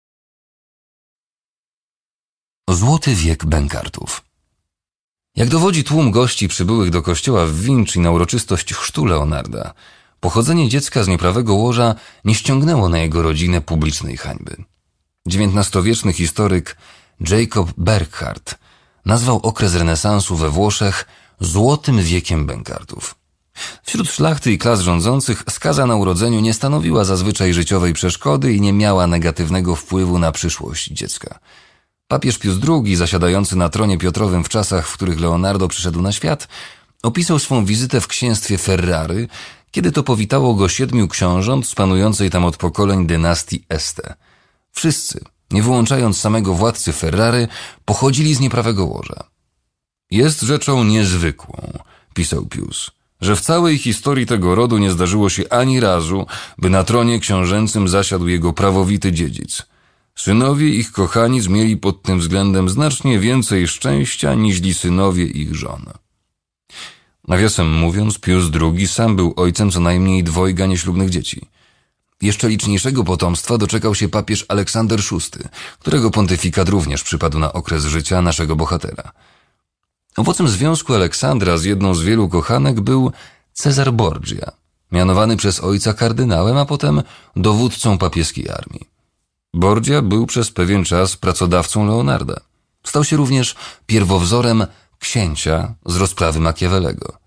Złoty wiek bękartów. Jak dowodzi tłum gości przybyłych do kościoła w Vinci na uroczystość chrztu Leonarda, pochodzenie dziecka z nieprawego łoża nie ściągnęło na jego rodzinę publicznej hańby. dziewiętnastowieczny historyk Jacob Burckhardt nazwał okres renesansu we Włoszech złotym wiekiem bękartów. Wśród szlachty i klas rządzących skaza na urodzeniu nie stanowiła zazwyczaj życiowej przeszkody i nie miała negatywnego wpływu na przyszłość dziecka. Papież Pius drugi, zasiadający na tronie Piotrowym w czasach, w których Leonardo przyszedł na świat, opisał swą wizytę w księstwie Ferrary, kiedy to powitało go siedmiu książąt z panującej tam od pokoleń dynastii Este. Wszyscy, nie wyłączając samego władcy Ferrary, pochodzili z nieprawego łoża. Jest rzeczą niezwykłą, pisał Pius, że w całej historii tego rodu nie zdarzyło się ani razu, by na tronie książęcym zasiadł jego prawowity dziedzic. Synowie ich kochanic mieli pod tym względem znacznie więcej szczęścia niźli synowie ich żon. Nawiasem mówiąc, Pius drugi sam był ojcem co najmniej dwojga nieślubnych dzieci. Jeszcze liczniejszego potomstwa doczekał się papież Aleksander szósty, którego pontyfikat również przypadł na okres życia naszego bohatera. Owocem związku Aleksandra z jedną z wielu kochanek był Cezar Borgia, mianowany przez ojca kardynałem, a potem dowódcą papieskiej armii. Borgia był przez pewien czas pracodawcą Leonarda. Stał się również pierwowzorem księcia z rozprawy Machiavellego.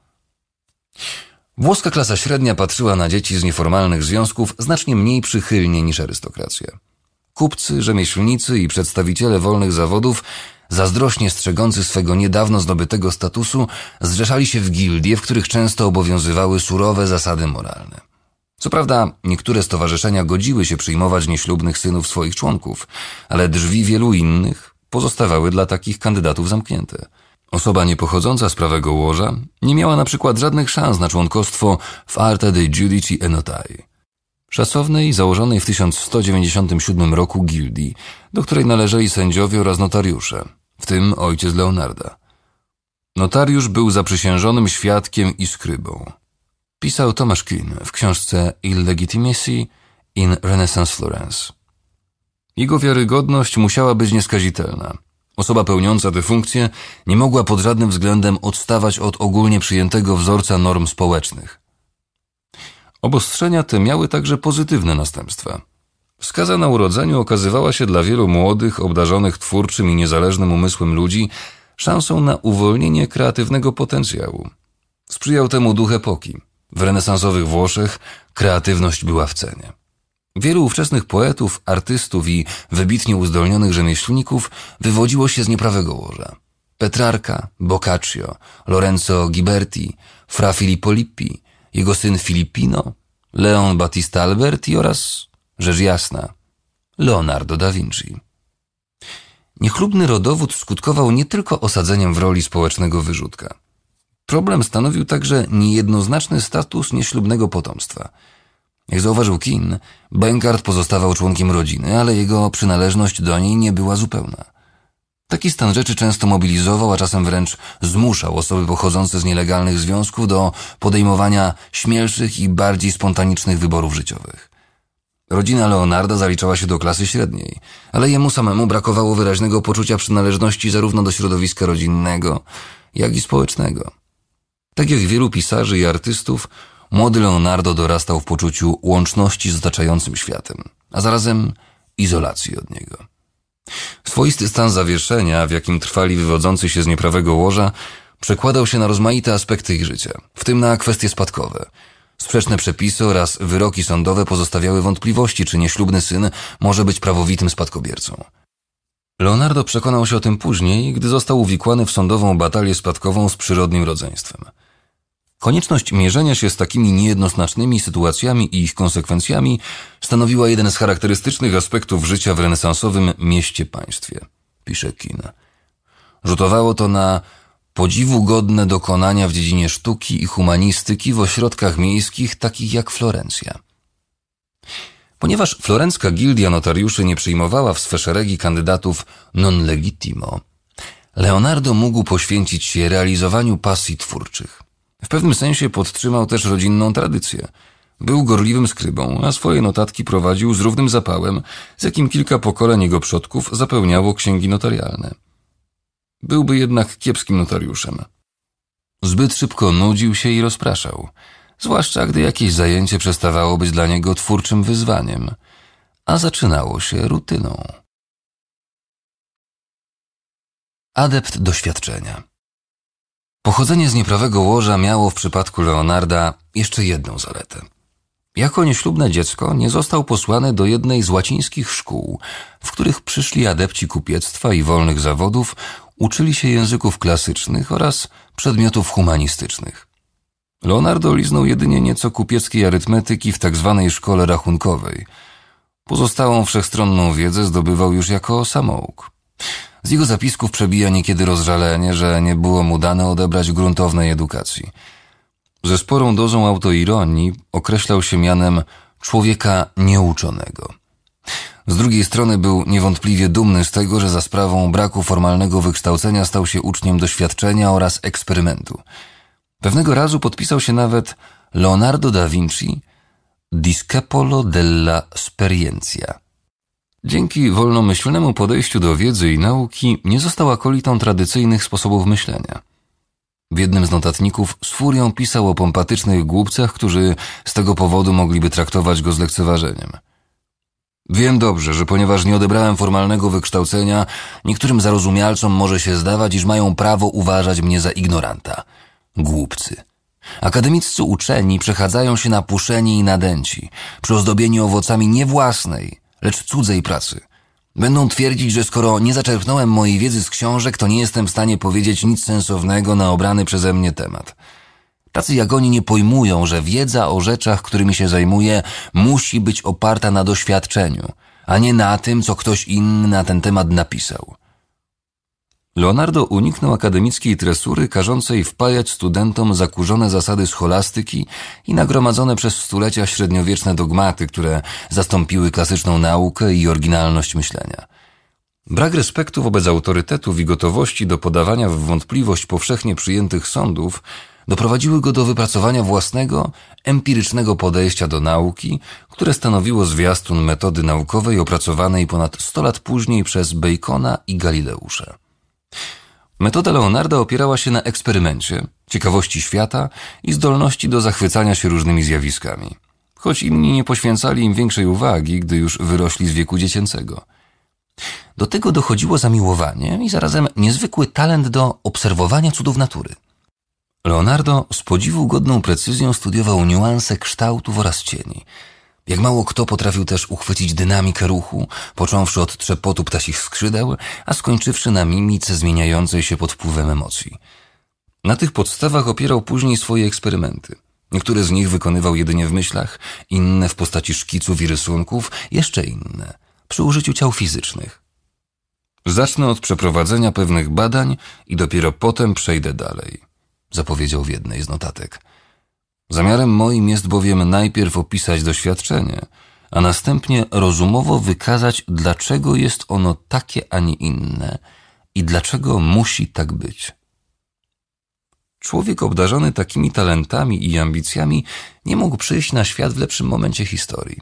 Włoska klasa średnia patrzyła na dzieci z nieformalnych związków znacznie mniej przychylnie niż arystokracja. Kupcy, rzemieślnicy i przedstawiciele wolnych zawodów, zazdrośnie strzegący swego niedawno zdobytego statusu, zrzeszali się w gildie, w których często obowiązywały surowe zasady moralne. Co prawda, niektóre stowarzyszenia godziły się przyjmować nieślubnych synów swoich członków, ale drzwi wielu innych pozostawały dla takich kandydatów zamknięte. Osoba niepochodząca z prawego łoża nie miała na przykład żadnych szans na członkostwo w Arte dei Giudici e Notai, szacownej, założonej w tysiąc sto dziewięćdziesiątym siódmym roku gildii, do której należeli sędziowie oraz notariusze, w tym ojciec Leonarda. Notariusz był zaprzysiężonym świadkiem i skrybą. Pisał Thomas Kuhn w książce Illegitimacy in Renaissance Florence. Jego wiarygodność musiała być nieskazitelna. Osoba pełniąca tę funkcję nie mogła pod żadnym względem odstawać od ogólnie przyjętego wzorca norm społecznych. Obostrzenia te miały także pozytywne następstwa. Skaza na urodzeniu okazywała się dla wielu młodych, obdarzonych twórczym i niezależnym umysłem ludzi szansą na uwolnienie kreatywnego potencjału. Sprzyjał temu duch epoki. W renesansowych Włoszech kreatywność była w cenie. Wielu ówczesnych poetów, artystów i wybitnie uzdolnionych rzemieślników wywodziło się z nieprawego łoża. Petrarca, Boccaccio, Lorenzo Ghiberti, fra Filippo Lippi, jego syn Filippino, Leon Battista Alberti oraz, rzecz jasna, Leonardo da Vinci. Niechlubny rodowód skutkował nie tylko osadzeniem w roli społecznego wyrzutka. Problem stanowił także niejednoznaczny status nieślubnego potomstwa. Jak zauważył Kuhn, Benkart pozostawał członkiem rodziny, ale jego przynależność do niej nie była zupełna. Taki stan rzeczy często mobilizował, a czasem wręcz zmuszał osoby pochodzące z nielegalnych związków do podejmowania śmielszych i bardziej spontanicznych wyborów życiowych. Rodzina Leonarda zaliczała się do klasy średniej, ale jemu samemu brakowało wyraźnego poczucia przynależności zarówno do środowiska rodzinnego, jak i społecznego. Tak jak wielu pisarzy i artystów, młody Leonardo dorastał w poczuciu łączności z otaczającym światem, a zarazem izolacji od niego. Swoisty stan zawieszenia, w jakim trwali wywodzący się z nieprawego łoża, przekładał się na rozmaite aspekty ich życia, w tym na kwestie spadkowe. Sprzeczne przepisy oraz wyroki sądowe pozostawiały wątpliwości, czy nieślubny syn może być prawowitym spadkobiercą. Leonardo przekonał się o tym później, gdy został uwikłany w sądową batalię spadkową z przyrodnim rodzeństwem. Konieczność mierzenia się z takimi niejednoznacznymi sytuacjami i ich konsekwencjami stanowiła jeden z charakterystycznych aspektów życia w renesansowym mieście-państwie, pisze Kuhn. Rzutowało to na podziwu godne dokonania w dziedzinie sztuki i humanistyki w ośrodkach miejskich takich jak Florencja. Ponieważ florencka gildia notariuszy nie przyjmowała w swe szeregi kandydatów non legitimo, Leonardo mógł poświęcić się realizowaniu pasji twórczych. W pewnym sensie podtrzymał też rodzinną tradycję. Był gorliwym skrybą, a swoje notatki prowadził z równym zapałem, z jakim kilka pokoleń jego przodków zapełniało księgi notarialne. Byłby jednak kiepskim notariuszem. Zbyt szybko nudził się i rozpraszał, zwłaszcza gdy jakieś zajęcie przestawało być dla niego twórczym wyzwaniem, a zaczynało się rutyną. Adept doświadczenia. Pochodzenie z nieprawego łoża miało w przypadku Leonarda jeszcze jedną zaletę. Jako nieślubne dziecko nie został posłany do jednej z łacińskich szkół, w których przyszli adepci kupiectwa i wolnych zawodów uczyli się języków klasycznych oraz przedmiotów humanistycznych. Leonardo liznął jedynie nieco kupieckiej arytmetyki w tak zwanej szkole rachunkowej. Pozostałą wszechstronną wiedzę zdobywał już jako samouk. Z jego zapisków przebija niekiedy rozżalenie, że nie było mu dane odebrać gruntownej edukacji. Ze sporą dozą autoironii określał się mianem człowieka nieuczonego. Z drugiej strony był niewątpliwie dumny z tego, że za sprawą braku formalnego wykształcenia stał się uczniem doświadczenia oraz eksperymentu. Pewnego razu podpisał się nawet Leonardo da Vinci Discepolo della Sperientia. Dzięki wolnomyślnemu podejściu do wiedzy i nauki nie został akolitą tradycyjnych sposobów myślenia. W jednym z notatników z furią pisał o pompatycznych głupcach, którzy z tego powodu mogliby traktować go z lekceważeniem. Wiem dobrze, że ponieważ nie odebrałem formalnego wykształcenia, niektórym zarozumialcom może się zdawać, iż mają prawo uważać mnie za ignoranta. Głupcy. Akademiccy uczeni przechadzają się napuszeni i nadęci, przyozdobieni owocami nie własnej, lecz cudzej pracy. Będą twierdzić, że skoro nie zaczerpnąłem mojej wiedzy z książek, to nie jestem w stanie powiedzieć nic sensownego na obrany przeze mnie temat. Tacy jak oni nie pojmują, że wiedza o rzeczach, którymi się zajmuje, musi być oparta na doświadczeniu, a nie na tym, co ktoś inny na ten temat napisał. Leonardo uniknął akademickiej tresury każącej wpajać studentom zakurzone zasady scholastyki i nagromadzone przez stulecia średniowieczne dogmaty, które zastąpiły klasyczną naukę i oryginalność myślenia. Brak respektu wobec autorytetów i gotowości do podawania w wątpliwość powszechnie przyjętych sądów doprowadziły go do wypracowania własnego, empirycznego podejścia do nauki, które stanowiło zwiastun metody naukowej opracowanej ponad sto lat później przez Bacona i Galileusza. Metoda Leonarda opierała się na eksperymencie, ciekawości świata i zdolności do zachwycania się różnymi zjawiskami, choć inni nie poświęcali im większej uwagi, gdy już wyrośli z wieku dziecięcego. Do tego dochodziło zamiłowanie i zarazem niezwykły talent do obserwowania cudów natury. Leonardo z podziwu godną precyzją studiował niuanse kształtów oraz cieni. Jak mało kto potrafił też uchwycić dynamikę ruchu, począwszy od trzepotu ptasich skrzydeł, a skończywszy na mimice zmieniającej się pod wpływem emocji. Na tych podstawach opierał później swoje eksperymenty. Niektóre z nich wykonywał jedynie w myślach, inne w postaci szkiców i rysunków, jeszcze inne przy użyciu ciał fizycznych. Zacznę od przeprowadzenia pewnych badań i dopiero potem przejdę dalej, zapowiedział w jednej z notatek. Zamiarem moim jest bowiem najpierw opisać doświadczenie, a następnie rozumowo wykazać, dlaczego jest ono takie, a nie inne i dlaczego musi tak być. Człowiek obdarzony takimi talentami i ambicjami nie mógł przyjść na świat w lepszym momencie historii.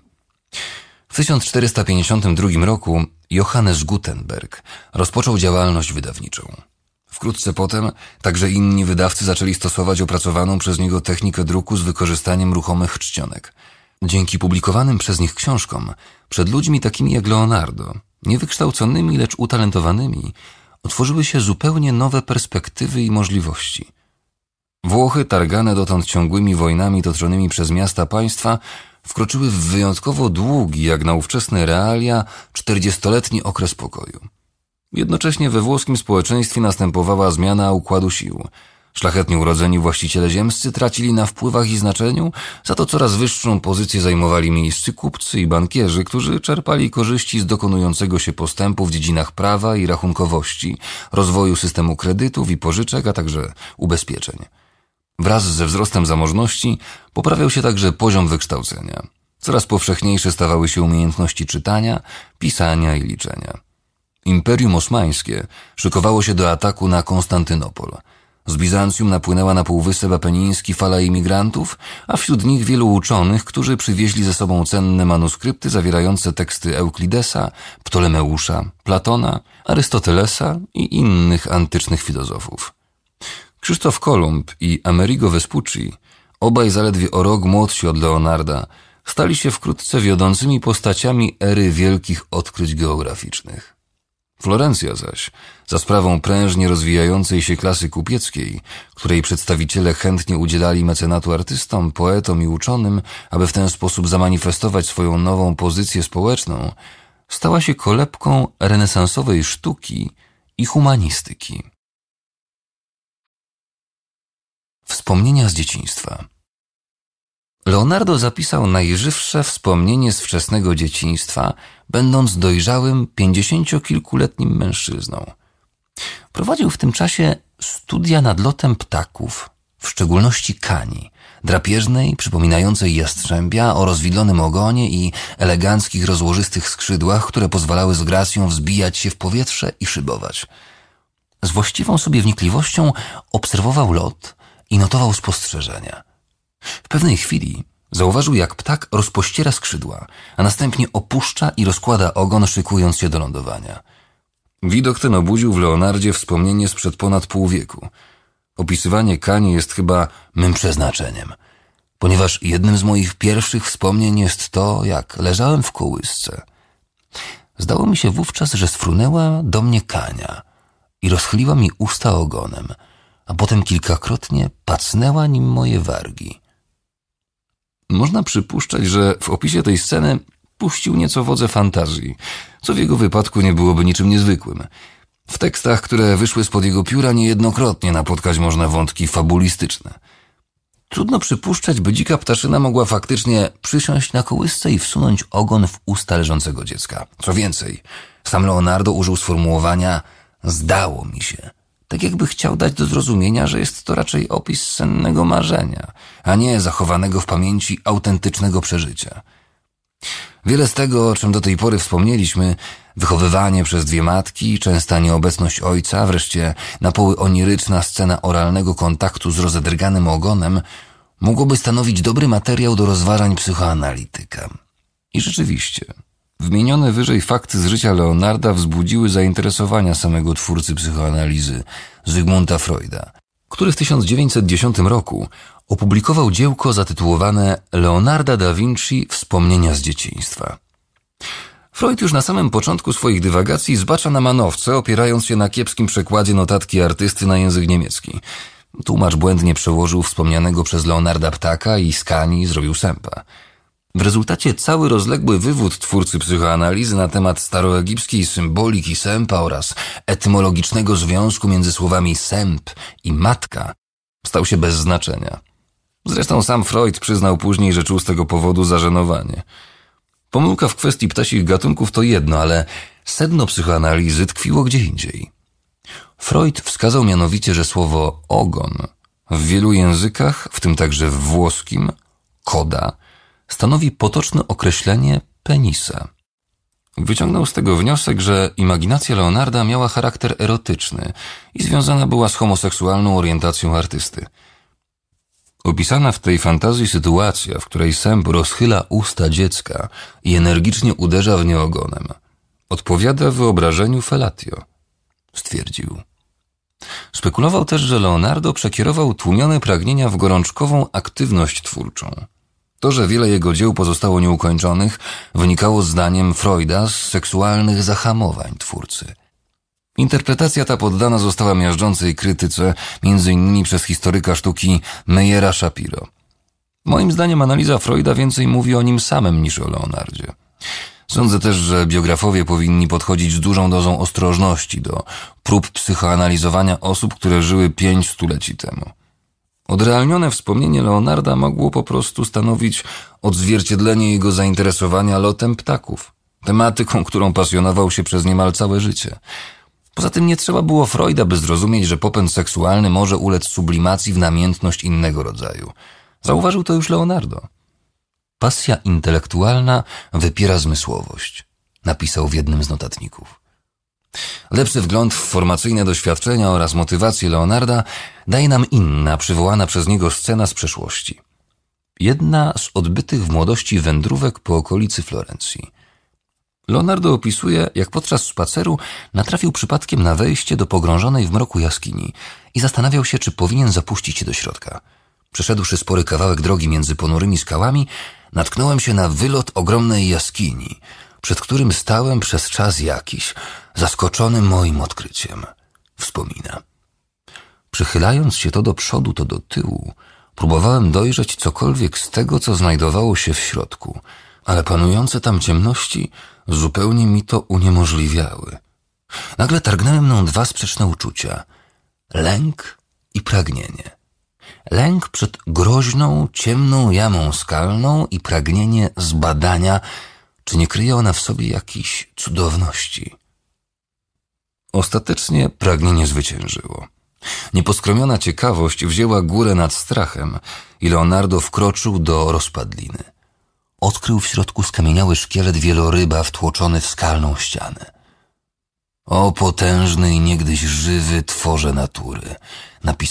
W tysiąc czterysta pięćdziesiątym drugim roku Johannes Gutenberg rozpoczął działalność wydawniczą. Wkrótce potem także inni wydawcy zaczęli stosować opracowaną przez niego technikę druku z wykorzystaniem ruchomych czcionek. Dzięki publikowanym przez nich książkom, przed ludźmi takimi jak Leonardo, niewykształconymi, lecz utalentowanymi, otworzyły się zupełnie nowe perspektywy i możliwości. Włochy, targane dotąd ciągłymi wojnami toczonymi przez miasta państwa, wkroczyły w wyjątkowo długi, jak na ówczesne realia, czterdziestoletni okres pokoju. Jednocześnie we włoskim społeczeństwie następowała zmiana układu sił. Szlachetnie urodzeni właściciele ziemscy tracili na wpływach i znaczeniu, za to coraz wyższą pozycję zajmowali miejscy kupcy i bankierzy, którzy czerpali korzyści z dokonującego się postępu w dziedzinach prawa i rachunkowości, rozwoju systemu kredytów i pożyczek, a także ubezpieczeń. Wraz ze wzrostem zamożności poprawiał się także poziom wykształcenia. Coraz powszechniejsze stawały się umiejętności czytania, pisania i liczenia. Imperium Osmańskie szykowało się do ataku na Konstantynopol. Z Bizancjum napłynęła na Półwysep Apeniński fala imigrantów, a wśród nich wielu uczonych, którzy przywieźli ze sobą cenne manuskrypty zawierające teksty Euklidesa, Ptolemeusza, Platona, Arystotelesa i innych antycznych filozofów. Krzysztof Kolumb i Amerigo Vespucci, obaj zaledwie o rok młodsi od Leonarda, stali się wkrótce wiodącymi postaciami ery wielkich odkryć geograficznych. Florencja zaś, za sprawą prężnie rozwijającej się klasy kupieckiej, której przedstawiciele chętnie udzielali mecenatu artystom, poetom i uczonym, aby w ten sposób zamanifestować swoją nową pozycję społeczną, stała się kolebką renesansowej sztuki i humanistyki. Wspomnienia z dzieciństwa. Leonardo zapisał najżywsze wspomnienie z wczesnego dzieciństwa, będąc dojrzałym, pięćdziesięciokilkuletnim mężczyzną. Prowadził w tym czasie studia nad lotem ptaków, w szczególności kani, drapieżnej, przypominającej jastrzębia, o rozwidlonym ogonie i eleganckich, rozłożystych skrzydłach, które pozwalały z gracją wzbijać się w powietrze i szybować. Z właściwą sobie wnikliwością obserwował lot i notował spostrzeżenia. W pewnej chwili zauważył, jak ptak rozpościera skrzydła, a następnie opuszcza i rozkłada ogon, szykując się do lądowania. Widok ten obudził w Leonardzie wspomnienie sprzed ponad pół wieku. Opisywanie kani jest chyba mym przeznaczeniem, ponieważ jednym z moich pierwszych wspomnień jest to, jak leżałem w kołysce. Zdało mi się wówczas, że sfrunęła do mnie kania i rozchyliła mi usta ogonem, a potem kilkakrotnie pacnęła nim moje wargi. Można przypuszczać, że w opisie tej sceny puścił nieco wodze fantazji, co w jego wypadku nie byłoby niczym niezwykłym. W tekstach, które wyszły spod jego pióra, niejednokrotnie napotkać można wątki fabulistyczne. Trudno przypuszczać, by dzika ptaszyna mogła faktycznie przysiąść na kołysce i wsunąć ogon w usta leżącego dziecka. Co więcej, sam Leonardo użył sformułowania „zdało mi się”, tak jakby chciał dać do zrozumienia, że jest to raczej opis sennego marzenia, a nie zachowanego w pamięci autentycznego przeżycia. Wiele z tego, o czym do tej pory wspomnieliśmy, wychowywanie przez dwie matki, częsta nieobecność ojca, wreszcie na poły oniryczna scena oralnego kontaktu z rozedrganym ogonem, mogłoby stanowić dobry materiał do rozważań psychoanalityka. I rzeczywiście, wymienione wyżej fakty z życia Leonarda wzbudziły zainteresowania samego twórcy psychoanalizy, Zygmunta Freuda, który w tysiąc dziewięćset dziesiątym roku opublikował dziełko zatytułowane Leonarda da Vinci – Wspomnienia z dzieciństwa. Freud już na samym początku swoich dywagacji zbacza na manowce, opierając się na kiepskim przekładzie notatki artysty na język niemiecki. Tłumacz błędnie przełożył wspomnianego przez Leonarda ptaka i z kani zrobił sępa. W rezultacie cały rozległy wywód twórcy psychoanalizy na temat staroegipskiej symboliki sępa oraz etymologicznego związku między słowami sęp i matka stał się bez znaczenia. Zresztą sam Freud przyznał później, że czuł z tego powodu zażenowanie. Pomyłka w kwestii ptasich gatunków to jedno, ale sedno psychoanalizy tkwiło gdzie indziej. Freud wskazał mianowicie, że słowo ogon w wielu językach, w tym także w włoskim, koda, stanowi potoczne określenie penisa. Wyciągnął z tego wniosek, że imaginacja Leonarda miała charakter erotyczny i związana była z homoseksualną orientacją artysty. Opisana w tej fantazji sytuacja, w której sęp rozchyla usta dziecka i energicznie uderza w nie ogonem, odpowiada wyobrażeniu fellatio, stwierdził. Spekulował też, że Leonardo przekierował tłumione pragnienia w gorączkową aktywność twórczą. To, że wiele jego dzieł pozostało nieukończonych, wynikało zdaniem Freuda z seksualnych zahamowań twórcy. Interpretacja ta poddana została miażdżącej krytyce, między innymi przez historyka sztuki Meyera Shapiro. Moim zdaniem analiza Freuda więcej mówi o nim samym niż o Leonardzie. Sądzę też, że biografowie powinni podchodzić z dużą dozą ostrożności do prób psychoanalizowania osób, które żyły pięć stuleci temu. Odrealnione wspomnienie Leonarda mogło po prostu stanowić odzwierciedlenie jego zainteresowania lotem ptaków, tematyką, którą pasjonował się przez niemal całe życie. Poza tym nie trzeba było Freuda, by zrozumieć, że popęd seksualny może ulec sublimacji w namiętność innego rodzaju. Zauważył to już Leonardo. Pasja intelektualna wypiera zmysłowość, napisał w jednym z notatników. Lepszy wgląd w formacyjne doświadczenia oraz motywację Leonarda daje nam inna, przywołana przez niego scena z przeszłości. Jedna z odbytych w młodości wędrówek po okolicy Florencji. Leonardo opisuje, jak podczas spaceru natrafił przypadkiem na wejście do pogrążonej w mroku jaskini i zastanawiał się, czy powinien zapuścić się do środka. Przeszedłszy spory kawałek drogi między ponurymi skałami, natknąłem się na wylot ogromnej jaskini, przed którym stałem przez czas jakiś, zaskoczony moim odkryciem. Wspomina. Przychylając się to do przodu, to do tyłu, próbowałem dojrzeć cokolwiek z tego, co znajdowało się w środku, ale panujące tam ciemności zupełnie mi to uniemożliwiały. Nagle targnęły mną dwa sprzeczne uczucia – lęk i pragnienie. Lęk przed groźną, ciemną jamą skalną i pragnienie zbadania, czy nie kryje ona w sobie jakichś cudowności. Ostatecznie pragnienie zwyciężyło. Nieposkromiona ciekawość wzięła górę nad strachem i Leonardo wkroczył do rozpadliny. Odkrył w środku skamieniały szkielet wieloryba wtłoczony w skalną ścianę. O potężny i niegdyś żywy tworze natury, napisał